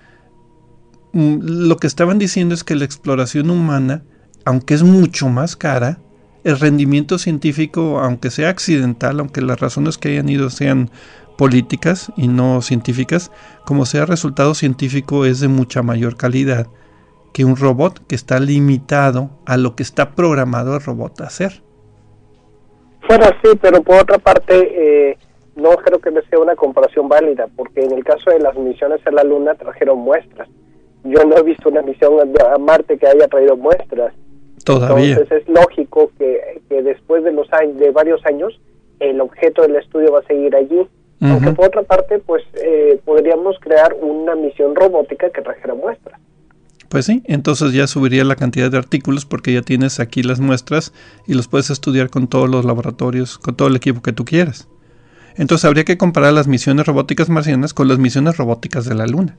[SPEAKER 2] lo que estaban diciendo es que la exploración humana, aunque es mucho más cara, el rendimiento científico, aunque sea accidental, aunque las razones que hayan ido sean políticas y no científicas, como sea, el resultado científico es de mucha mayor calidad que un robot que está limitado a lo que está programado el robot a hacer.
[SPEAKER 5] Bueno, sí, pero por otra parte, no creo que sea una comparación válida, porque en el caso de las misiones a la Luna trajeron muestras. Yo no he visto una misión a Marte que haya traído muestras.
[SPEAKER 2] Todavía.
[SPEAKER 5] Entonces es lógico que después de varios años, el objeto del estudio va a seguir allí. Uh-huh. Aunque por otra parte, pues podríamos crear una misión robótica que trajera muestras.
[SPEAKER 2] Pues sí, entonces ya subiría la cantidad de artículos porque ya tienes aquí las muestras y los puedes estudiar con todos los laboratorios, con todo el equipo que tú quieras. Entonces habría que comparar las misiones robóticas marcianas con las misiones robóticas de la Luna.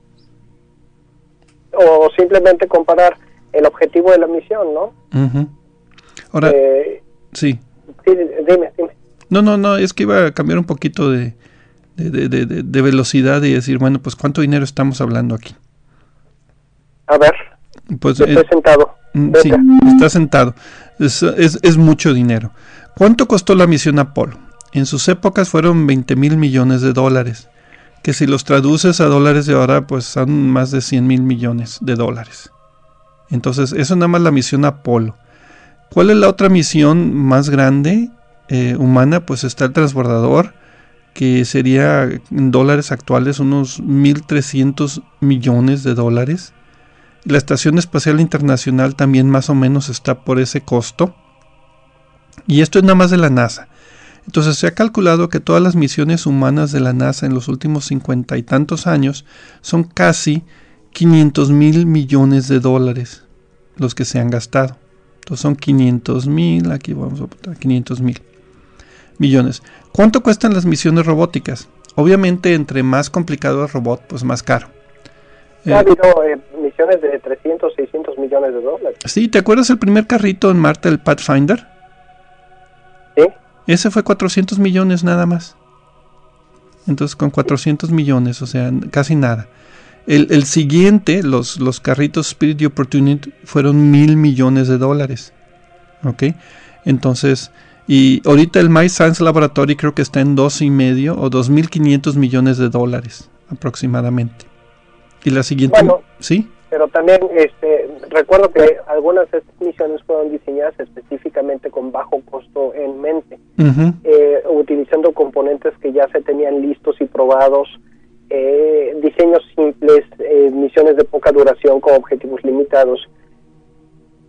[SPEAKER 5] O simplemente comparar el objetivo de la misión, ¿no?
[SPEAKER 2] Uh-huh. Ahora, sí.
[SPEAKER 5] Sí, dime.
[SPEAKER 2] No, es que iba a cambiar un poquito de velocidad y decir, bueno, pues ¿cuánto dinero estamos hablando aquí?
[SPEAKER 5] A ver,
[SPEAKER 2] pues,
[SPEAKER 5] estoy sentado.
[SPEAKER 2] Sí, está sentado. Es mucho dinero. ¿Cuánto costó la misión Apolo? En sus épocas fueron $20,000 millones, que si los traduces a dólares de ahora, pues son más de $100,000 millones. Entonces, eso nada más la misión Apolo. ¿Cuál es la otra misión más grande humana? Pues está el transbordador, que sería en dólares actuales unos $1,300 millones. La Estación Espacial Internacional también más o menos está por ese costo. Y esto es nada más de la NASA. Entonces se ha calculado que todas las misiones humanas de la NASA en los últimos 50 y tantos años son casi $500,000 millones los que se han gastado. Entonces son 500,000, aquí vamos a poner 500,000 millones. ¿Cuánto cuestan las misiones robóticas? Obviamente entre más complicado el robot, pues más caro.
[SPEAKER 5] Ha habido misiones de 300, 600 millones de dólares.
[SPEAKER 2] Sí, ¿te acuerdas el primer carrito en Marte, el Pathfinder?
[SPEAKER 5] Sí.
[SPEAKER 2] Ese fue 400 millones nada más. Entonces con 400 millones, o sea, casi nada. El siguiente, los carritos Spirit y Opportunity, fueron $1,000 millones. ¿Ok? Entonces, y ahorita el My Science Laboratory creo que está en 2,5 o $2,500 millones aproximadamente. Y la siguiente,
[SPEAKER 5] bueno,
[SPEAKER 2] ¿sí?
[SPEAKER 5] Pero también recuerdo que algunas de estas misiones fueron diseñadas específicamente con bajo costo en mente, utilizando componentes que ya se tenían listos y probados, diseños simples, misiones de poca duración con objetivos limitados.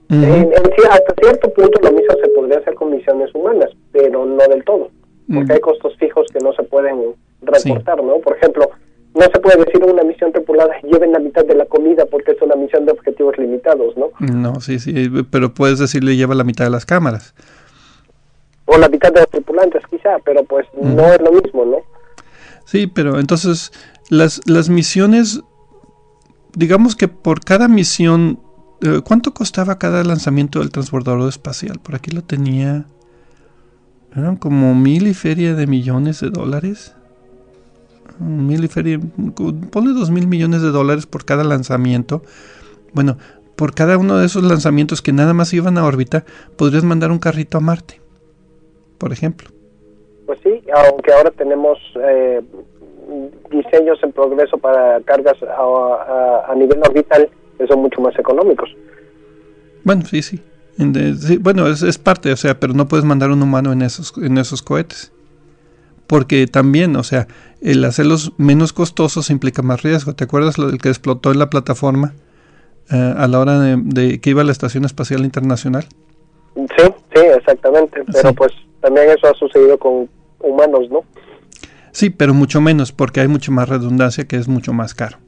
[SPEAKER 5] Hasta cierto punto lo mismo se podría hacer con misiones humanas, pero no del todo, porque hay costos fijos que no se pueden reportar, ¿no? Por ejemplo, no se puede decir una misión tripulada lleven la mitad de la comida porque es una misión de objetivos limitados, ¿no?
[SPEAKER 2] No, sí, pero puedes decirle lleva la mitad de las cámaras.
[SPEAKER 5] O la mitad de los tripulantes quizá, pero pues no es lo mismo, ¿no?
[SPEAKER 2] Sí, pero entonces las misiones, digamos que por cada misión, ¿cuánto costaba cada lanzamiento del transbordador espacial? Por aquí lo tenía, eran como 1,000 y feria de millones de dólares. 1,000 y feria, ponle 2,000 millones de dólares por cada lanzamiento. Bueno, por cada uno de esos lanzamientos que nada más iban a órbita, podrías mandar un carrito a Marte, por ejemplo.
[SPEAKER 5] Pues sí, aunque ahora tenemos diseños en progreso para cargas a nivel orbital que son mucho más económicos.
[SPEAKER 2] Bueno, sí. Sí, bueno, es parte, o sea, pero no puedes mandar un humano en esos cohetes. Porque también, o sea, el hacerlos menos costosos implica más riesgo. ¿Te acuerdas lo del que explotó en la plataforma a la hora de que iba a la Estación Espacial Internacional?
[SPEAKER 5] Sí, exactamente. Pero pues también eso ha sucedido con humanos, ¿no?
[SPEAKER 2] Sí, pero mucho menos, porque hay mucho más redundancia, que es mucho más caro.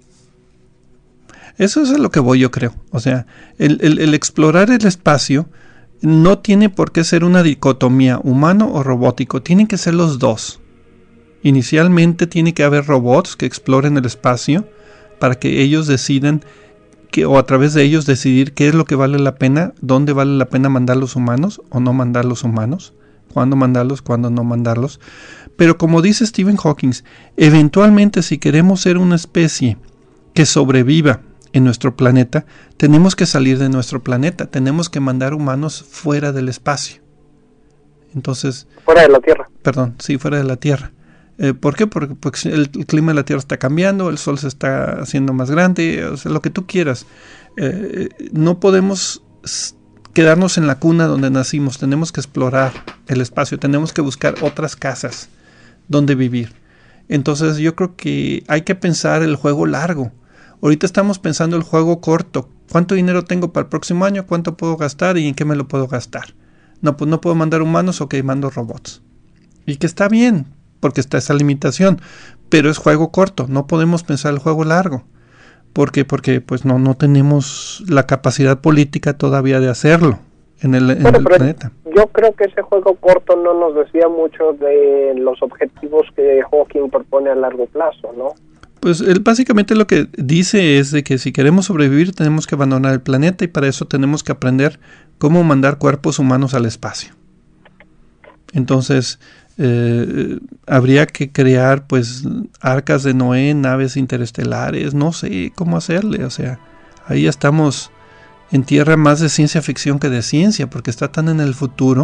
[SPEAKER 2] Eso es a lo que voy, yo creo. O sea, el explorar el espacio no tiene por qué ser una dicotomía humano o robótico, tienen que ser los dos. Inicialmente tiene que haber robots que exploren el espacio para que ellos decidan o a través de ellos decidir qué es lo que vale la pena, dónde vale la pena mandar los humanos o no mandar los humanos, cuándo mandarlos, cuándo no mandarlos. Pero como dice Stephen Hawking, eventualmente si queremos ser una especie que sobreviva en nuestro planeta, tenemos que salir de nuestro planeta, tenemos que mandar humanos fuera del espacio. Entonces,
[SPEAKER 5] fuera de la Tierra.
[SPEAKER 2] Perdón, sí, fuera de la Tierra. ¿Por qué? Porque el clima de la Tierra está cambiando, el Sol se está haciendo más grande, o sea, lo que tú quieras. No podemos quedarnos en la cuna donde nacimos, tenemos que explorar el espacio, tenemos que buscar otras casas donde vivir. Entonces yo creo que hay que pensar el juego largo. Ahorita estamos pensando el juego corto. ¿Cuánto dinero tengo para el próximo año? ¿Cuánto puedo gastar? ¿Y en qué me lo puedo gastar? No, pues no puedo mandar humanos, ok, mando robots. Y que está bien, porque está esa limitación. Pero es juego corto, no podemos pensar el juego largo. ¿Por qué? Porque pues no tenemos la capacidad política todavía de hacerlo en el planeta.
[SPEAKER 5] Yo creo que ese juego corto no nos decía mucho de los objetivos que Hawking propone a largo plazo, ¿no?
[SPEAKER 2] Pues él básicamente lo que dice es de que si queremos sobrevivir tenemos que abandonar el planeta y para eso tenemos que aprender cómo mandar cuerpos humanos al espacio. Entonces habría que crear pues arcas de Noé, naves interestelares, no sé cómo hacerle, o sea, ahí ya estamos en tierra más de ciencia ficción que de ciencia, porque está tan en el futuro,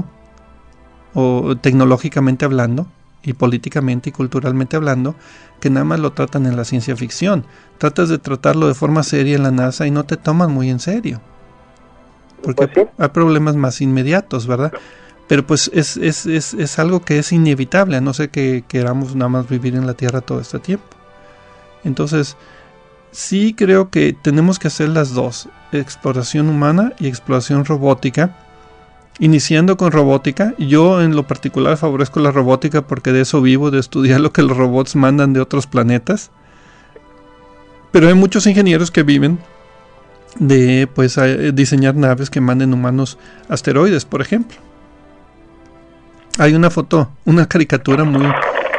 [SPEAKER 2] o tecnológicamente hablando, y políticamente y culturalmente hablando, que nada más lo tratan en la ciencia ficción. Tratas de tratarlo de forma seria en la NASA y no te toman muy en serio. Porque
[SPEAKER 5] pues sí,
[SPEAKER 2] hay problemas más inmediatos, ¿verdad? Pero pues es algo que es inevitable, a no ser que queramos nada más vivir en la Tierra todo este tiempo. Entonces, sí creo que tenemos que hacer las dos, exploración humana y exploración robótica. Iniciando con robótica, yo en lo particular favorezco la robótica porque de eso vivo, de estudiar lo que los robots mandan de otros planetas. Pero hay muchos ingenieros que viven de pues diseñar naves que manden humanos a asteroides, por ejemplo. Hay una foto, una caricatura muy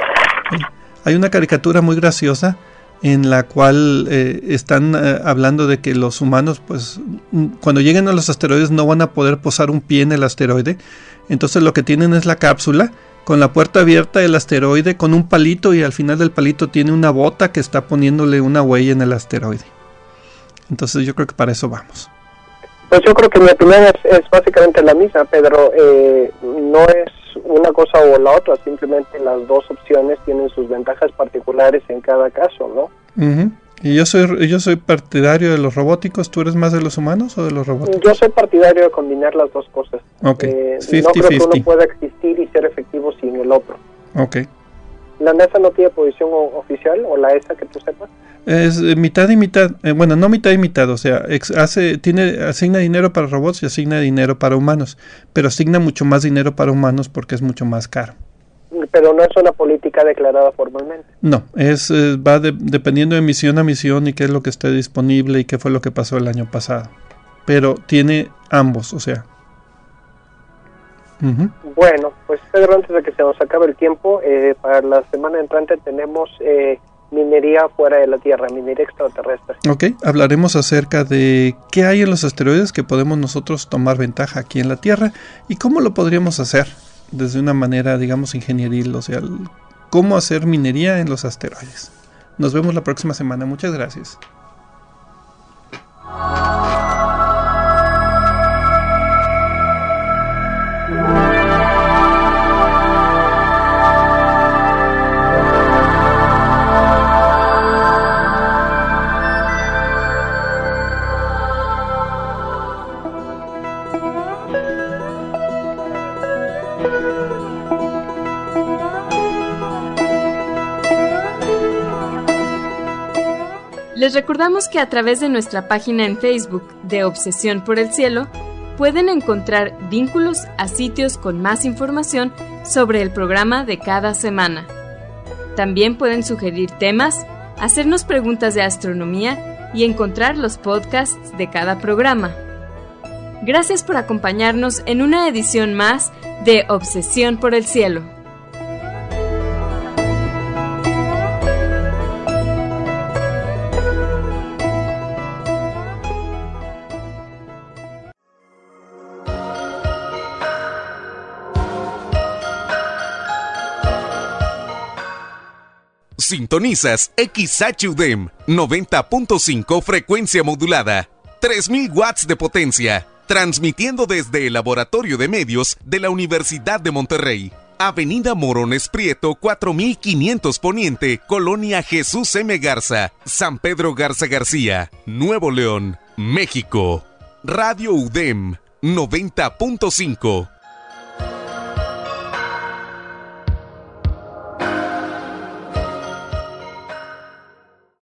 [SPEAKER 2] graciosa en la cual están hablando de que los humanos, pues, cuando lleguen a los asteroides no van a poder posar un pie en el asteroide. Entonces lo que tienen es la cápsula con la puerta abierta del asteroide con un palito y al final del palito tiene una bota que está poniéndole una huella en el asteroide. Entonces yo creo que para eso vamos.
[SPEAKER 5] Pues yo creo que mi opinión es básicamente la misma, Pedro. No es una cosa o la otra, simplemente las dos opciones tienen sus ventajas particulares en cada caso, ¿no?
[SPEAKER 2] Uh-huh. Y yo soy partidario de los robóticos. ¿Tú eres más de los humanos o de los robóticos?
[SPEAKER 5] Yo soy partidario de combinar las dos cosas.
[SPEAKER 2] Okay.
[SPEAKER 5] No creo que uno pueda existir y ser efectivo sin el otro.
[SPEAKER 2] Okay.
[SPEAKER 5] ¿La NASA no tiene posición oficial, o la ESA, que tú sepas?
[SPEAKER 2] Es mitad y mitad, bueno, no mitad y mitad, o sea, asigna dinero para robots y asigna dinero para humanos, pero asigna mucho más dinero para humanos porque es mucho más caro.
[SPEAKER 5] Pero no es una política declarada formalmente.
[SPEAKER 2] No, va dependiendo de misión a misión y qué es lo que esté disponible y qué fue lo que pasó el año pasado. Pero tiene ambos, o sea. Uh-huh.
[SPEAKER 5] Bueno, pues Pedro, antes de que se nos acabe el tiempo, para la semana entrante tenemos minería fuera de la Tierra, minería extraterrestre.
[SPEAKER 2] Ok, hablaremos acerca de qué hay en los asteroides que podemos nosotros tomar ventaja aquí en la Tierra y cómo lo podríamos hacer desde una manera, digamos, ingenieril, o sea, cómo hacer minería en los asteroides. Nos vemos la próxima semana. Muchas gracias.
[SPEAKER 1] Les recordamos que a través de nuestra página en Facebook de Obsesión por el Cielo pueden encontrar vínculos a sitios con más información sobre el programa de cada semana. También pueden sugerir temas, hacernos preguntas de astronomía y encontrar los podcasts de cada programa. Gracias por acompañarnos en una edición más de Obsesión por el Cielo.
[SPEAKER 6] Sintonizas XHUDEM 90.5 frecuencia modulada, 3000 watts de potencia, transmitiendo desde el Laboratorio de Medios de la Universidad de Monterrey. Avenida Morones Prieto 4500 Poniente, Colonia Jesús M. Garza, San Pedro Garza García, Nuevo León, México. Radio UDEM 90.5.